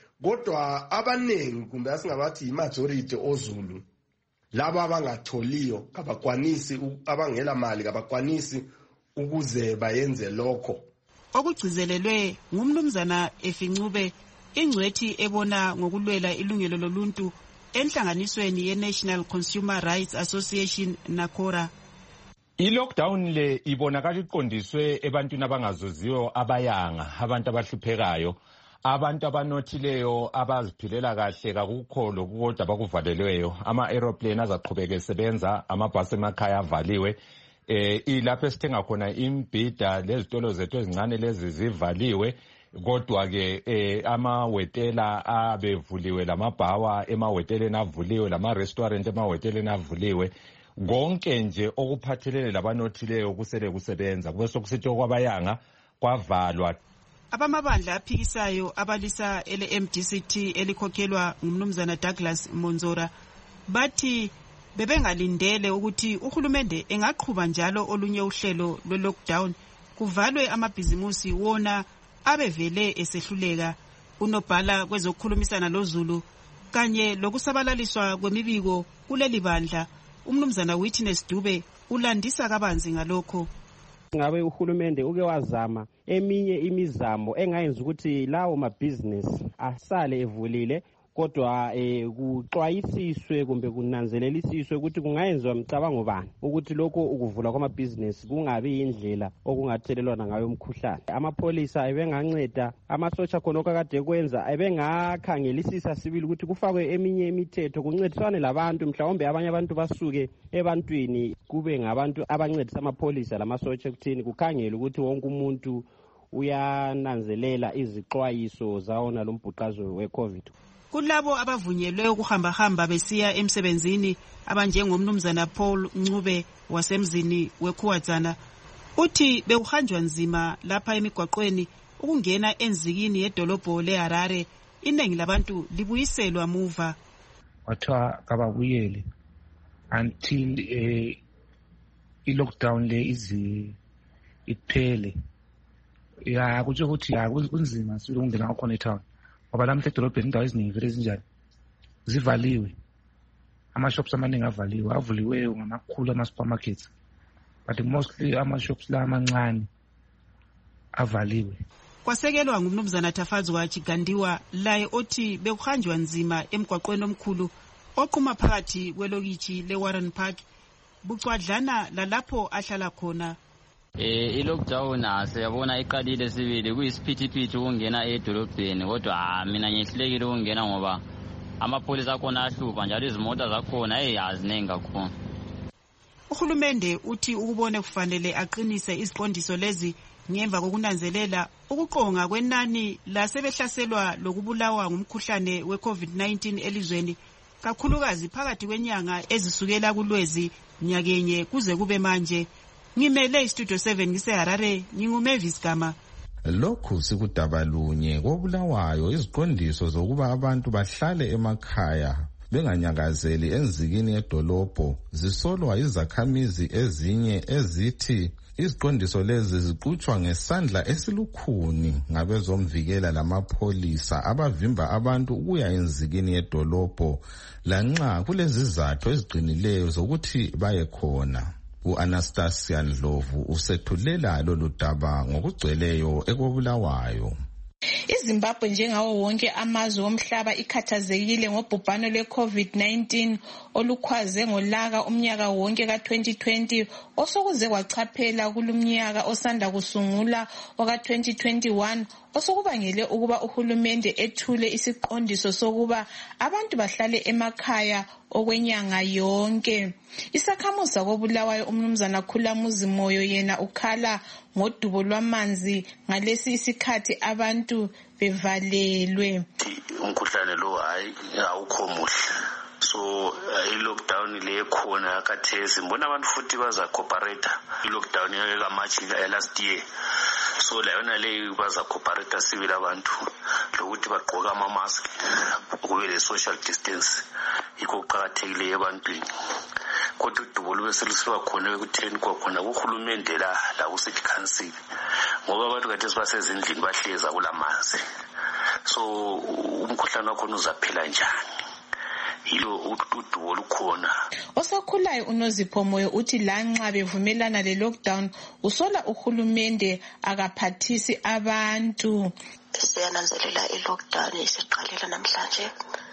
Kodwa abanengi kumbe asingabathi i-majority oZulu laba abangatholiyo kabakwanisi, abangela mali kabakwanisi ukuze bayenze lokho. Okugcizelelwe ngumnumzana Efincube, ingcwethi ebona ngokulwela ilungelo loluntu enhlanganisweni ye-National Consumer Rights Association NACORA. I-lockdown le ibonakala iqondiswe ebantwini abangazuziyo abayanga, abantu abahluphekayo, abantu abanothileyo abaziphilela kahle kakukho lokukodwa bakuvalelweyo. Ama-aeroplane azaqhubeka esebenza, amabhasi emakhaya avaliwe. Ilapho esithenga khona imbhida lezitolo zethu ezincane lezi zivaliwe. Kodwa-ke amawetela abevuliwe, lamabhawa emaweteleni avuliwe, lama-restaurant emaweteleni avuliwe. Konke nje okuphathelene labanothileyo kusele kusebenza. Kube sokusithi okwabayanga kwavalwa. Abamabandla aphikisayo abalisa ele-MDCT elikhokhelwa ngumnumzana Douglas Monzora bathi bebengalindele ukuthi uhulumende engaqhuba njalo olunye uhlelo lwe-lockdown kuvalwe amabhizimusi wona abevele esehluleka. Unobhala kwezokukhulumisana loZulu kanye lokusabalaliswa kwemibiko kuleli bandla, umnumzana Witness Dube, ulandisa kabanzi ngalokho. Ngabe uhulumende uke wazama eminye imizamo engayenza ukuthi lawo mabhizinesi asale evulile, kodwa kuxwayisiswe kumbe kunanzelelisiswe ukuthi kungayenziwa mcabango bani ukuthi lokho ukuvula kwamabhizinesi kungabi indlela okungathelelwana ngayo umkhuhlane. Amapolisa ebenganceda, amasotsha khonokho akade kwenza ebengakhangelisisa sibili ukuthi kufakwe eminye imithetho kuncediswane labantu, mhlawumbe abanye abantu basuke ebantwini kube ngabantu abancedisa amapolisa lamasotsha ekuthini kukhangele ukuthi wonke umuntu uyananzelela izixwayiso zawona lombhuqazo we-COVID. Kulabo abavunyelwe ukuhamba besiya emsebenzini abanjengomnumzana Paul Ncube wasemzini weKhuwadzana, uthi bekuhanjwa nzima lapha emigwaqweni ukungena enzikini yedolobho leHarare. Iningi labantu libuyiselwa muva. Wathiwa kababuyele until i-lockdown le iphele. Ya kutsho ukuthi kunzima sibili ukungena khona etown. Ngoba lamhla edolobheni indawo eziningi vele ezinjani zivaliwe. Ama-shops amaningi avuliweyo ngamakhulu ama-supermarkets, but mostly ama-shops la amancane avaliwe. Kwasekelwa ngumnumzana Tafadzwa Chigandiwa laye othi bekuhanjwa nzima emgwaqweni omkhulu oqhuma phakathi kwelokithi le-Warren Park bucwadlana lalapho ahlala khona. I-lockdown siyabona iqalile sibili kuyisiphithiphithi ukungena edolobheni, kodwa mina ngiyehlulekile ukungena ngoba amapolisa akhona ahlupha njalo izimota zakhona azinengi kakhulu. Uhulumende uthi ukubone kufanele aqinise iziqondiso lezi ngemva kokunanzelela ukuqonga kwenani lasebehlaselwa lokubulawa ngumkhuhlane we-COVID-19 elizweni, kakhulukazi phakathi kwenyanga ezisukela kuLwezi nyakenye kuze kube manje. Ngimele iStudio 7 ngiseHarare, nginguMavis Gama. Lokhu sikudabalunye kobulawayo iziqondiso zokuba abantu bahlale emakhaya benganyakazeli enzikini yedolobho zisolwa izakhamizi ezinye ezithi iziqondiso lezi ziqhutshwa ngesandla esilukhuni ngabezomvikela lamapholisa abavimba abantu ukuya enzikini yedolobho lanxa kulezizathu eziqinileyo zokuthi baye khona. U-Anastasia Ndlovu usethulela lolu daba ngokugcweleyo ekobulawayo. iZimbabwe njengawo wonke amazwe omhlaba ikhathazekile ngobhubhano lwe-COVID-19 olukhwaze ngolaka umnyaka wonke ka-2020 osokuze kwachaphela kulumnyaka osanda kusungula oka-2021 osokubangele ukuba uhulumende ethule isiqondiso sokuba abantu bahlale emakhaya okwenyanga yonke. Isakhamuzi sakobulawayo umnumzana Khulamuzi Moyo yena ukhala ngodubo lwamanzi ngalesi isikhathi abantu bevalelwe. Umkhuhlane lo awukho muhle. So i-lockdown le khona khathesi mbona abantu futhi baza cooperate i-lockdown yaka March last year. So layona le baza cooperate sibili abantu lokuthi bagqoka ama mask kube le social distance yikho kuqakathekile ebantwini. Kodwa udubo lube selusiba khona ekutheni kwakhona uhulumende la usethi council ngoba abantu kade sibasezindlini bahleza kulamanzi. So umkhuhlane wakho uzaphela njani? Yilo udubo lukhona. Osakhulayo uNozipho Moyo uthi lanxa bevumelana le-lockdown usola uhulumende akaphathisi abantu. Siyananzelela i-lockdown isiqalela namhlanje.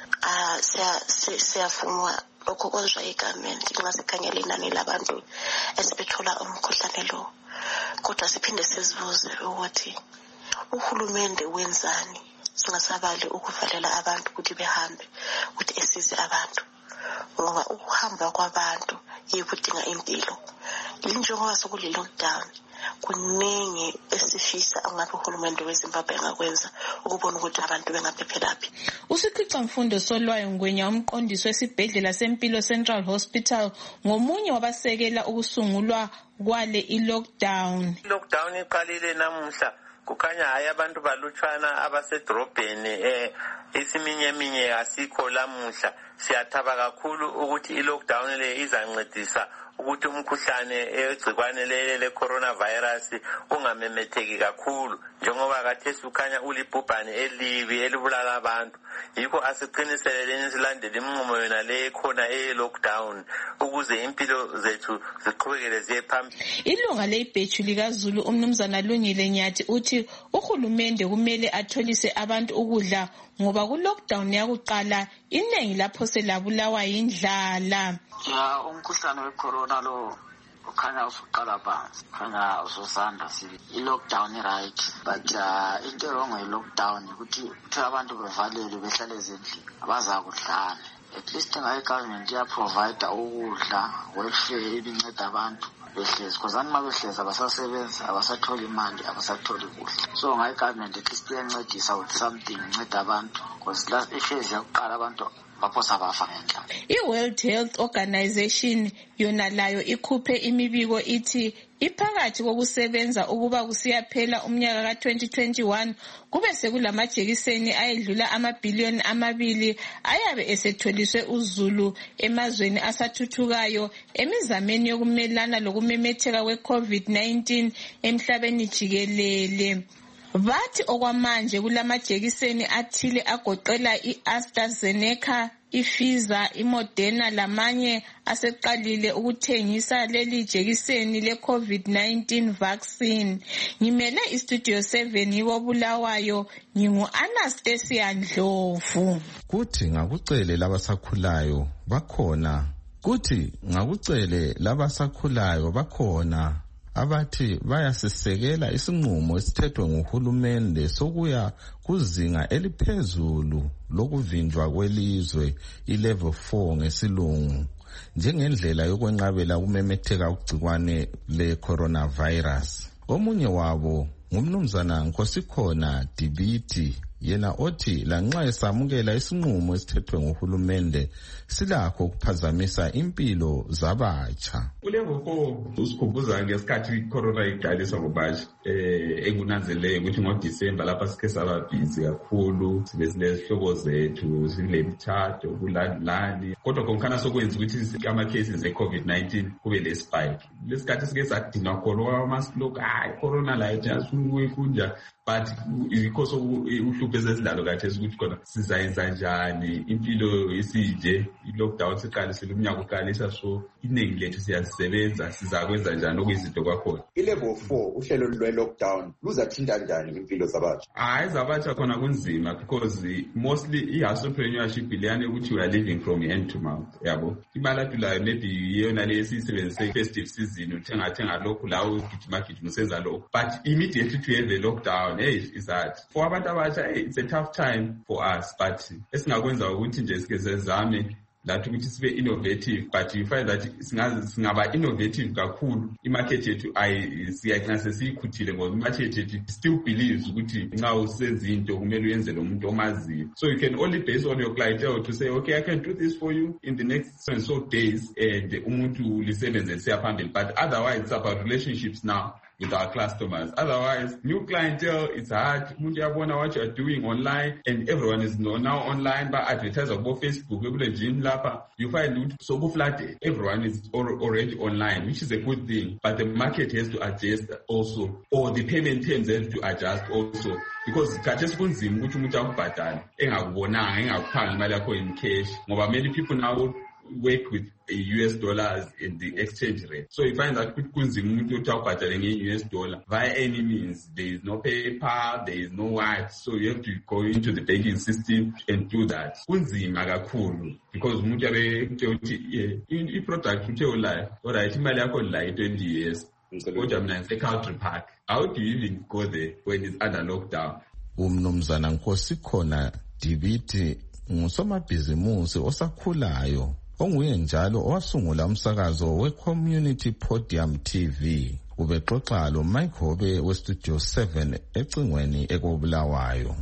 Siyavuma lokho konjwa igovernment ingasikhangela inani labantu esibethola umkhuhlane lo. Kodwa siphinde sizibuze ukuthi uhulumende wenzani singasabali ukuvalela abantu ukuthi behambe ukuthi esize abantu ngoba ukuhamba kwabantu yikudinga impilo. Njengoba sokule lockdown kuningi esifisa angabe uhulumende weZimbabwe engakwenza ukubona ukuthi abantu bengaphephelapi. uSikhicamfundo Solwayo Ngwenya umqondisi wesibhedlela sempilo Central Hospital ngomunye wabasekela ukusungulwa kwale i-lockdown. I-lockdown iqalile namuhla kukhanya hayi abantu balutshwana abasedrobheni isiminyeminye asikho lamuhla. Siyathaba kakhulu ukuthi i-lockdown le izancedisa ukuthi umkhuhlane egcikwane le coronavirus ungamemetheki kakhulu njengoba khathesi ukhanya ulibhubhane elibi elibulala abantu. Yikho asiqiniseleleni silandele iminqumo yona le khona e-lockdown ukuze impilo zethu ziqhubekele ziye phambili. Ilunga lebhethu likaZulu umnumzana Lungile Nyathi uthi uhulumende kumele atholise abantu ukudla ngoba ku-lockdown yakuqala iningi lapho selabulawa indlala. Umkhuhlane wecorona lo ukhanya usuqala phansi, ukhanya ususanda sibi. I-lockdown right, but into wrong nge-lockdown ukuthi abantu bevalelwe behlale ezindlini abazakudlala. At least i-government iyaprovide ukudla, welfare ibinceda abantu behlezi because uma behlezi abasasebenzi abasatholi imali abasatholi kudla. So i-government at least iyancedisa with something inceda abantu because last iphase yakuqala abantu I-World Health Organization yona layo ikhuphe imibiko ithi iphakathi kokusebenza ukuba kusiyaphela umnyaka ka-2021 kube sekulamajekiseni ayedlula amabhiliyoni 2 ayabe esetholiswe uzulu emazweni asathuthukayo emizameni yokumelana lokumemetheka kwe-COVID-19 emhlabeni jikelele. Bathi okwamanje kulamajekiseni athile agoqela i-AstraZeneca, i-Pfizer, i-Moderna lamanye aseqalile ukuthengisa leli jekiseni le-COVID-19 vaccine. Ngimele iStudio 7 ngikobulawayo ngingu-Anastasia Ndlovu. Kuthi ngakucele labasakhulayo bakhona abathi bayasisekela isinqumo esithethwe nguhulumende sokuya kuzinga eliphezulu lokuvinjwa kwelizwe i-level 4 ngesilungu njengendlela yokwenqabela ukumemetheka ukugcikwane le-coronavirus. Omunye wabo ngumnumzana Nkosikhona Dibiti yena othi lanxa esamukela isinqumo esithethwe nguhulumende silakho ukuphazamisa impilo zabatsha. Kulevel 4 usikhumbuza ngesikhathi icorona iqalisa ngoMarch engunanzelele ukuthi ngoDisemba lapha sike saba busy kakhulu sibe sinezihlobo zethu silemthatho kulandlani kodwa konkhana sokwenza ukuthi ama cases e-COVID-19 kube le spike. Lesikhathi sike sadinwa khona ama slogan corona la ithasuke kunja but because uhlupho esesilalo kathesi ukuthi khona sizayenza njani impilo isije i-lockdown siqalisile umnyaka uqalisa so iningi lethu siyazisebenza sizakwenza njani okuyizinto kwakhona. I-level 4 uhlelo lwe-lockdown luzathinta njani impilo zabatsha? Hayi zabatsha khona kunzima because mostly i-entrepreneurship leyani ukuthi we are living from hand to mouth yabo. Imali adulayo maybe iyona le esiyisebenzise festive season uthenga lokhu la ugijima usenza lokhu, but immediately to have a lockdown is hard for abantu abatsha. It's a tough time for us, but esingakwenza ukuthi nje sike sezame lathi ukuthi sibe innovative, but you find that singaba innovative kakhulu. Imarket yethu siyagcina sesiyikhuthile ngoba imarket yethu still believes ukuthi nxa usenza into kumele uyenze lo muntu omaziyo. So you can only base on your clientele to say, okay, I can do this for you in the next so and so days, and umuntu lisebenze siya phambili. But otherwise it's about relationships now with our customers. Otherwise, new clientele, it's hard. Mundu yabona what you are doing online, and everyone is now online, but advertise on Facebook, gym lapha. You find so flat, everyone is already online, which is a good thing. But the market has to adjust also, or the payment terms have to adjust also. Because khathesi kunzima ukuthi umuntu akubhadale engakubonanga engakuphanga imali yakho in cash, ngoba many people now work with US dollars in the exchange rate. So you find that kunzima umuntu uthi akubhadale nge-US dollar via any means. There is no PayPal, there is no what, so you have to go into the banking system and do that. Kunzima kakhulu because umuntu uthi i-product uthe ulayo, alright, imali yakho la 20 years. Kodwa mina ngiseCountry Park. How do you even go there when it's under lockdown? Umnumzana Nkosikhona Dibiti ngusomabhizimusi osakhulayo onguye njalo owasungula umsakazo we-Community Podium TV. Ubexoxa lo Mike Hobe we-Studio 7 ecingweni ekobulawayo.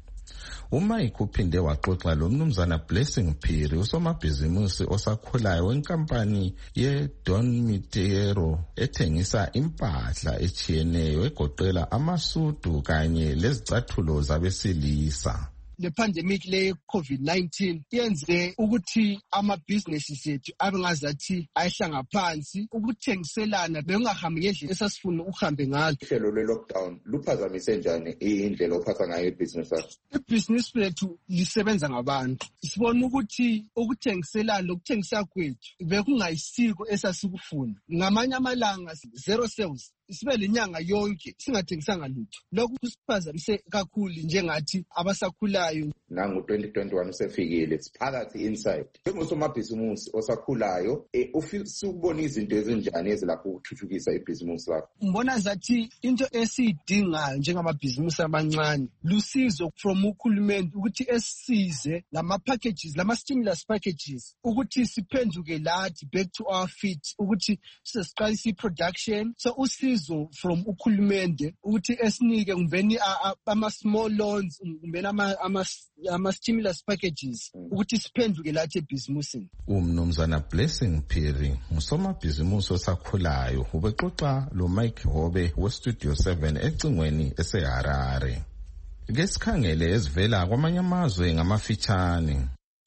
UMike uphinde waxoxa lo mnumzana Blessing Phiri usomabhizimusi osakhulayo wenkampani ye-Don Mitiero ethengisa impahla echiyeneyo egoqela amasudu kanye lezicathulo zabesilisa. Le pandemic le COVID-19 yenze ukuthi ama-businesses ethu abe ngazathi ayihlanga phansi, ukuthengiselana bekungahambi ngendlela esasifuna ukuhambe ngayo. Uhlelo lwe-lockdown luphazamise njani indlela ophatha ngayo ibhizinisi lakho? Ibhizinisi lethu lisebenza ngabantu. Sibona ukuthi ukuthengiselana lokuthengisa kwethu bekungayisiko esasikufuna. Ngamanye amalanga zero sales. Sibe lenyanga yonke singathengisanga lutho. Lokhu kusiphazamise kakhulu njengathi abasakhulayo. Nangu 2021 usefikile, siphakathi inside. Njengosomabhizimusi osakhulayo, ufisa ukubona izinto ezinjani ezilapho ukuthuthukisa ibhizimusi lakho? Ngibona zathi into esiyidingayo njengamabhizimusi amancane lusizo from ukhulumende ukuthi esisize lama-packages, lama-stimulus packages, ukuthi siphenduke lathi back to our feet, ukuthi sesiqalise i-production. So usizo from ukhulumende ukuthi esinike ngumbeni ama-small loans, ngumbeni ama-stimulus packages, ukuthi siphenduke lathi ebhizimusini. Umnumzana Blessing Phiri ngusomabhizimusi osakhulayo ubexoxa lo Mike Hobe we-Studio 7 ecingweni eseHarare. Ke sikhangele ezivela kwamanye amazwe ngamafitshane.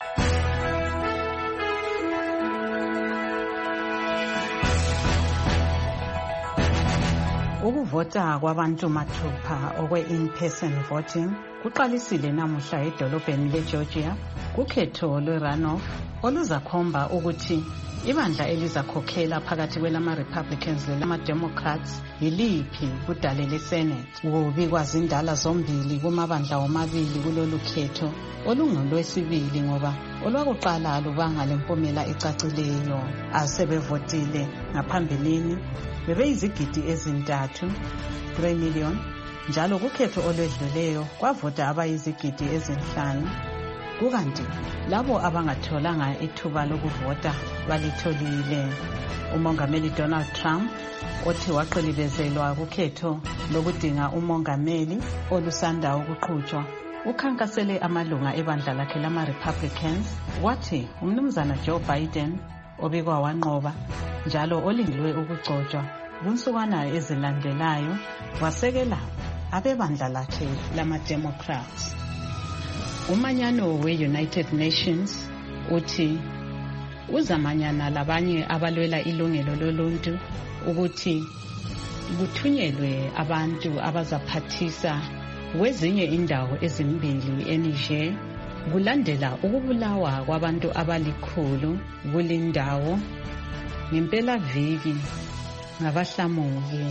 Ukuvota kwabantu mathupha okwe-in-person voting kuqalisile namuhla edolobheni leGeorgia kukhetho lwe-runoff oluzakhomba ukuthi ibandla elizakhokhela phakathi kwelama-Republicans lelama-Democrats yiliphi kudale le-Senate. Kubikwa zindala zombili kumabandla womabili kulolu khetho olungolwesibili ngoba olwakuqala lubanga lempumela ecacileyo. Asebevotile ngaphambilini bebeyizigidi ezintathu 3 million, njalo kukhetho olwedluleyo kwavota abayizigidi ezinhlanu, kukanti labo abangatholanga ithuba lokuvota balitholile. Umongameli Donald Trump othi waqilibezelwa kukhetho lokudinga umongameli olusanda ukuqhutshwa ukhankasele amalunga ebandla lakhe lama-Republicans wathi umnumzana Joe Biden obikwa wanqoba njalo olindelwe ukugcotshwa kunsukwana ezilandelayo wasekela abebandla lakhe lama-Democrats. Umanyano we-United Nations uthi uzamanyana labanye abalwela ilungelo loluntu ukuthi kuthunyelwe abantu abazaphathisa kwezinye indawo ezimbili eNiger kulandela ukubulawa kwabantu abalikhulu kulindawo ngempelaviki ngabahlamuki.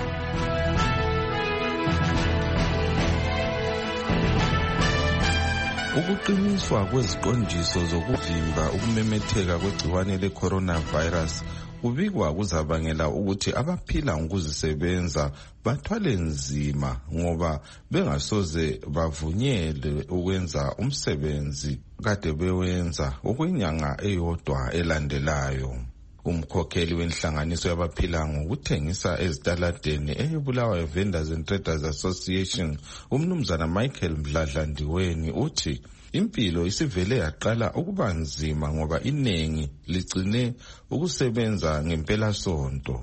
Ukuqiniswa kweziqondiso zokuvimba ukumemetheka kwegciwane le-coronavirus kubikwa kuzabangela ukuthi abaphila ngokuzisebenza bathwale nzima ngoba bengasoze bavunyelwe ukwenza umsebenzi kade bewenza okwenyanga eyodwa elandelayo. Umkhokheli wenhlanganiso yabaphila ngokuthengisa ezitaladeni eBulawayo Vendors and Traders Association, umnumzana Michael Mdladlandiweni, uthi impilo isivele yaqala ukuba nzima ngoba iningi ligcine ukusebenza ngempelasonto.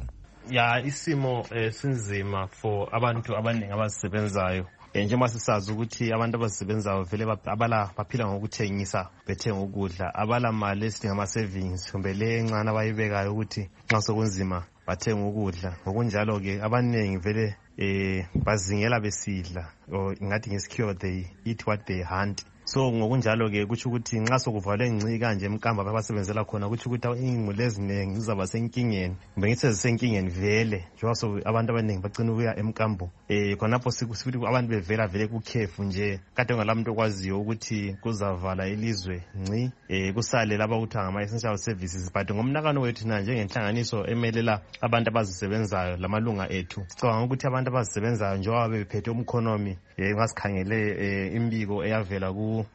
Isimo sinzima for abantu abaningi abasebenzayo. Njengoba sisazi ukuthi abantu abasebenzayo vele baphila ngokuthengisa, bethenga ukudla, abala mali esithi ngama-savings kumbe le encane abayibekayo ukuthi nxa sokunzima bathenga ukudla. Ngokunjalo-ke abaningi vele bazingela besidla, or ingathi ngesikhiwa they eat what they hunt. So ngokunjalo-ke kutsho ukuthi nxa sokuvalwe ngci kanje emkamba abasebenzela khona kutsho ukuthi ingqulu eziningi zizaba senkingeni, kumbe ngithi sezisenkingeni vele njengoba abantu abaningi bacina ukuya emkambo. Khonapho sikuthi abantu bevela vele kukhefu nje, kade ngalamuntu okwaziyo ukuthi kuzavala ilizwe ngci, kusale laba ukuthi ngama-essential services. But ngomnakano wethu na njengenhlanganiso emelela abantu abazisebenzayo lamalunga ethu, sicabanga ukuthi abantu abazisebenzayo njengoba bephethe umkhonomi, ngasikhangele imbiko eyavela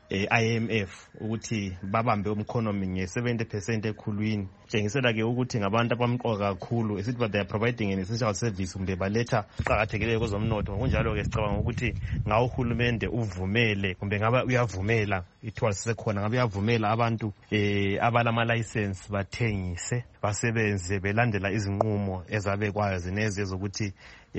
IMF ukuthi babambe umkhonomi nge-70% ekhulwini, tshengisela-ke ukuthi ngabantu abamqoka kakhulu esithi but they are providing an essential service, kumbe baletha uqakathekileyo kwezomnotho. Ngokunjalo-ke sicabanga ukuthi ngawo uhulumende uvumele, kumbe ngabe uyavumela, ithiwa sisekhona ngabe uyavumela abantu abalama-license bathengise, basebenze belandela izinqumo ezabekwayo zinezi ezokuthi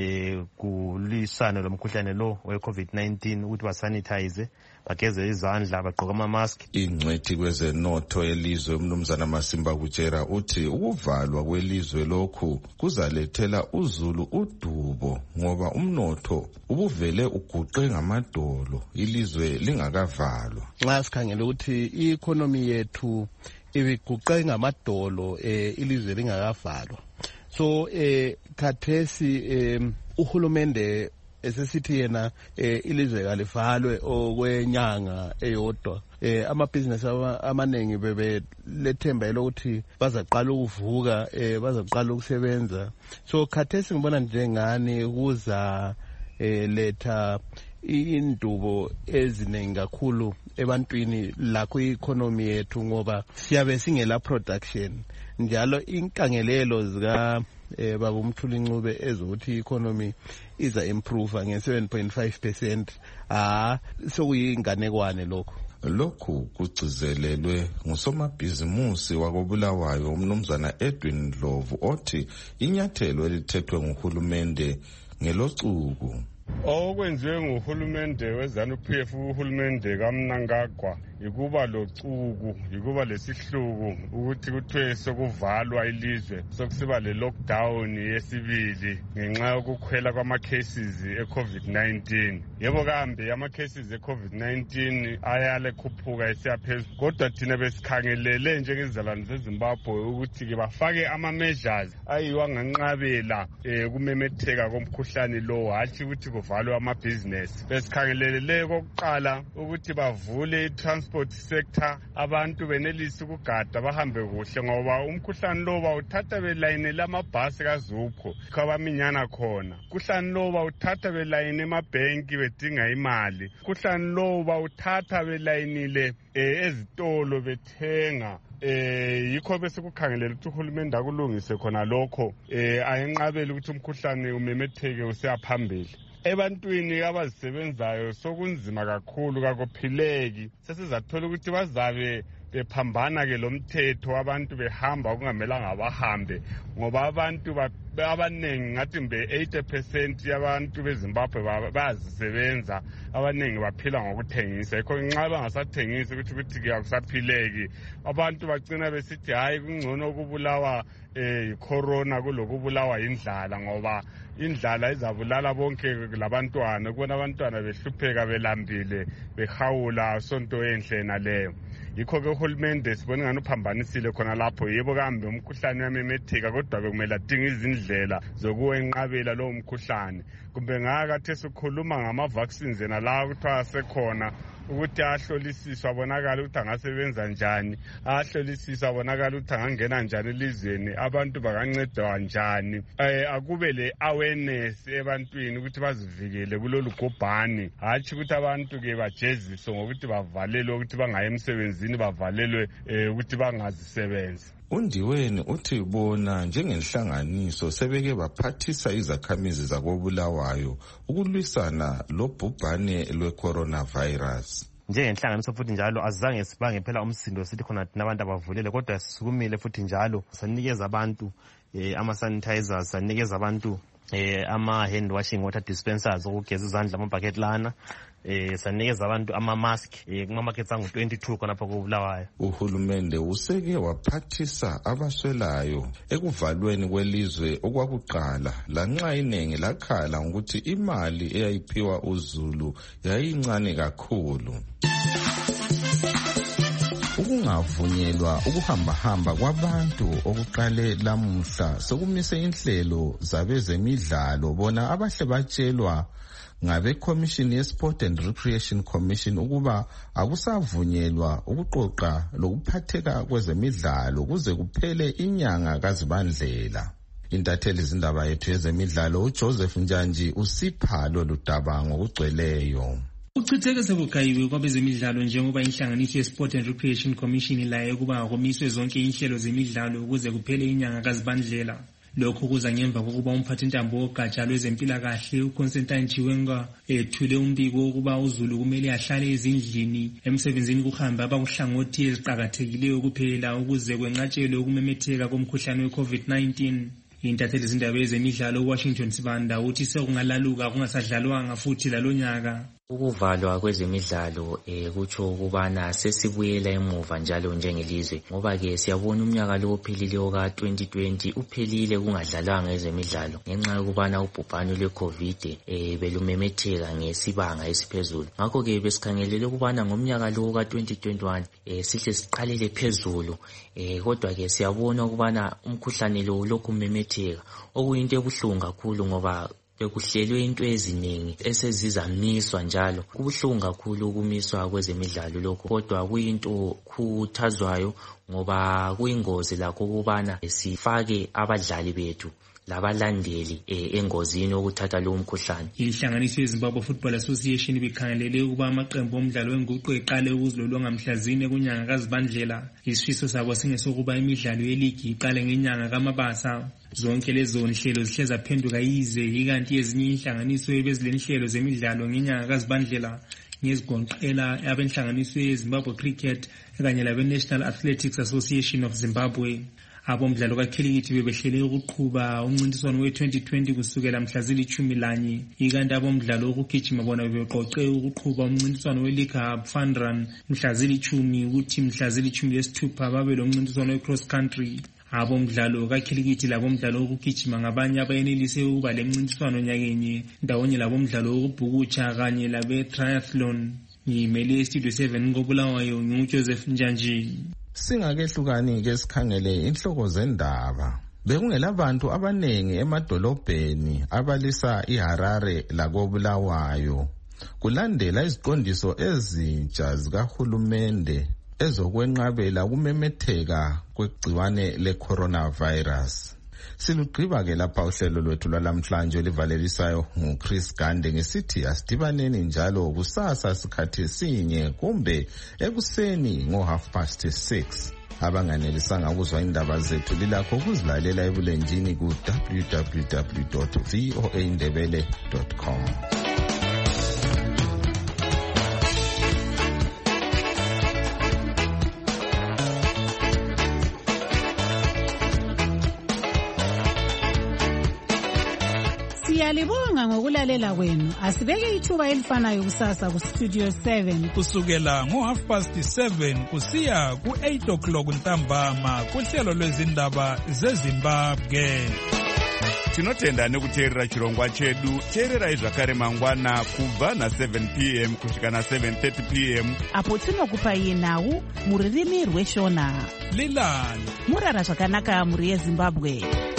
kulwisane lomkhuhlane lo we-COVID-19, ukuthi basanitize, bageze izandla, bagqoke ama-mask. Ingcwethi kwezenotho yelizwe umnumzana Masimba Kutshera uthi ukuvalwa kwelizwe lokhu kuzalethela uZulu udubo ngoba umnotho ubuvele uguqe ngamadolo ilizwe lingakavalwa. Nxa sikhangele ukuthi i-economy yethu ibiguqe ngamadolo ilizwe lingakavalwa, so khathesi uhulumende esesithi yena ilizwe kalivalwe okwenyanga eyodwa. Amabhizinesi amaningi bebelethemba elokuthi bazaqala ukuvuka, bazaqala ukusebenza. So khathesi ngibona njengani kuza letha indubo eziningi kakhulu ebantwini lakho i-economy yethu ngoba siyabe singela production. Njalo inkangelelo zika baba uMthuli Ncube ezokuthi i-economy iza improve nge-7.5%. Sokuyinganekwane lokho. Lokhu kugcizelelwe ngusomabhizimusi wakobulawayo umnumzana Edwin Ndlovu othi inyathelo elithethwe nguhulumende ngelocuku. Okwenziwe nguhulumende weZANU-PF, uhulumende kaMnangagwa, yikuba locuku, yikuba lesihluku ukuthi kuthiwe sokuvalwa ilizwe, sokusiba le-lockdown yesibili ngenxa yokukhwela kwama-cases e-COVID-19. Yebo kambe ama-cases e-COVID-19 ayalekhuphuka esiyaphezulu, kodwa thina besikhangelele njengezizalwane zeZimbabwe ukuthi-ke bafake ama-measures ayiwa nganqabela kumemetheka komkhuhlane lo, hatshi ukuthi kuvalwe amabhizinesi. Besikhangelele kokuqala ukuthi bavule i-transport sector, abantu benelise ukugada bahambe kuhle, ngoba umkhuhlane lo bawuthatha belayinele amabhasi kaZupco kwabaminyana khona. Umkhuhlane lo bawuthatha belayine emabhenki bedinga imali. Umkhuhlane lo bawuthatha belayinile ezitolo bethenga. Yikho bese kukhangelela ukuthi uhulumende akulungise khona lokho, ayenqabele ukuthi umkhuhlane umemetheke useyaphambili. Ebantwini abazisebenzayo sokunzima kakhulu, kakuphileki. Sesizathola ukuthi bazabe bephambana ke lomthetho, abantu behamba kungamelanga bahambe ngoba abantu abaningi ngathi mbe 80% yabantu beZimbabwe bayazisebenza, abaningi baphila ngokuthengisa. Yikho nxa bangasathengisi ukuthi kusaphileki, abantu bagcina besithi hayi kungcono ukubulawa corona kulokubulawa indlala, ngoba indlala izabulala bonke labantwana. Ukubona abantwana behlupheka belambile behawula sonto enhle naleyo. Yikho-ke uhulumende sibona ngani uphambanisile khona lapho. Yebo kambe umkhuhlane uyamemetheka, kodwa bekumele adinge izindlela zokuwenqabela lowo mkhuhlane. Kumbe ngakathi sikhuluma ngama-vaccines yena la kuthiwa asekhona ukuthi ahlolisiswe abonakala ukuthi angasebenza njani, ahlolisiswe abonakala ukuthi angangena njani elizweni, abantu bangancedwa njani. Akube le-awareness ebantwini ukuthi bazivikele kulolu gobhane, hatshi ukuthi abantu-ke bajeziswe ngokuthi bavalelwe ukuthi bangayi emsebenzini, bavalelwe ukuthi bangazisebenzi. uNdiweni uthi bona njengenhlanganiso sebeke baphathisa izakhamizi zakobulawayo ukulwisana lobhubhane lwe-coronavirus. Njengenhlanganiso futhi njalo azange sibange phela umsindo sithi khona thina abantu abavulele, kodwa sisukumile futhi njalo sanikeza abantu ama-sanitizers, sanikeza abantu ama-hand washing water dispensers okugeza izandla, ama-bucket lana, sanikeza abantu ama-mask kuma-markets angu-22 khonapha kobulawayo. Uhulumende useke waphathisa abaswelayo ekuvalweni kwelizwe okwakuqala, lanxa iningi lakhala ukuthi imali eyayiphiwa uZulu yayincane kakhulu. Ukungavunyelwa ukuhambahamba kwabantu okuqale lamuhla sokumise inhlelo zabezemidlalo, bona abahle batshelwa ngabe-Commission ye-Sport and Recreation Commission ukuba akusavunyelwa ukuqoqa lokuphatheka kwezemidlalo kuze kuphele inyanga kaZibandlela. Intatheli zindaba yethu yezemidlalo uJoseph Njanji usipha lolu daba ngokugcweleyo. Uchitheke sebugayiwe kwabezemidlalo njengoba inhlanganiso ye-Sport and Recreation Commission laye ukuba komiswe zonke inhlelo zemidlalo ukuze kuphele inyanga kaZibandlela. Lokhu kuza ngemva kokuba umphathintambo wogatsha lwezempilakahle uConstantine Chiwenga ethule umbiko wokuba uZulu kumele ahlale ezindlini, emsebenzini kuhambe abakuhlangothi eziqakathekileyo kuphela ukuze kwenqatshelwe ukumemetheka komkhuhlane we-COVID-19. Intatheli zindaba ezemidlalo uWashington Sibanda uthi sekungalaluka kungasadlalwanga futhi lalonyaka. Ukuvalwa kwezemidlalo kutsho ukubana sesibuyela emuva njalo njengelizwe, ngoba ke siyabona umnyaka lo ophelileyo ka-2020 uphelile kungadlalwanga ezemidlalo ngenxa yokubana ubhubhane lwe-COVID belumemetheka ngesibanga esiphezulu. Ngakho ke besikhangelele ukubana ngomnyaka lo ka-2021 sihle siqalele phezulu, kodwa ke siyabona ukubana umkhuhlane lo ulokhu umemetheka, okuyinto ebuhlungu kakhulu ngoba bekuhlelwe into eziningi esezizamiswa njalo. Kubuhlungu kakhulu ukumiswa kwezemidlalo lokho, kodwa kuyinto khuthazwayo ngoba kuyingozi lakho ukubana sifake abadlali bethu labalandeli engozini okuthatha lo mkhuhlane. Inhlanganiso yeZimbabwe Football Association bekhangelele ukuba amaqembu omdlalo wenguqu eqale ukuzilolonga mhlazine kunyanga kaZibandlela. Isifiso sabo singesokuba imidlalo yeligi iqale ngenyanga kaMabasa. Zonke lezo nhlelo zihle zaphenduka yize, ikanti ezinye inhlanganiso ebezilenhlelo zemidlalo ngenyanga kaZibandlela ngezigonqela abenhlanganiso yeZimbabwe Cricket kanye labe-National Athletics Association of Zimbabwe. Abomdlalo kakhilikithi bebehlele ukuqhuba umncintiswano we-2020 kusukela mhla zili-11, ikanti abomdlalo wokugijima bona bebeqoqe ukuqhuba umncintiswano we-League Hub Fun Run mhla zili-10 ukuthi mhla zili-16 babe lo mncintiswano we-cross country. Abomdlalo kakhilikithi labomdlalo wokugijima ngabanye abayenelise ukuba le mncintiswano nyakenye ndawonye labomdlalo wokubhukutsha kanye labe-triathlon. Ngimele iStudio 7 ngobulawayo nginguJoseph Njanji. Singakehlukani-ke sikhangele inhloko zendaba. Bekungelabantu abanengi emadolobheni abalisa iHarare lakobulawayo kulandela iziqondiso ezintsha zikahulumende ezokwenqabela ukumemetheka kwegciwane le-coronavirus. Silugqiba-ke lapha uhlelo lwethu lwalamhlanje olivalelisayo nguChris Gande ngesithi asidibaneni njalo kusasa sikhathi sinye kumbe ekuseni ngo6:30. Abanganelisanga ukuzwa indaba zethu lilakho ukuzilalela ebulenjini ku www.voaindebele.com. Siyalibonga ngokulalela kwenu. Asibeke ithuba elifanayo kusasa ku Studio 7 kusukela ngo7:30 kusiya ku8 ntambama kuhlelo lwezindaba zeZimbabwe. Tinotenda nekuteerera chirongwa chedu. Teererai zvakare mangwana kubva na7 p.m. kusvika na7:30 p.m. apo tinokupai nhau muririmi rweshona. Lilani murara zvakanaka muri yeZimbabwe.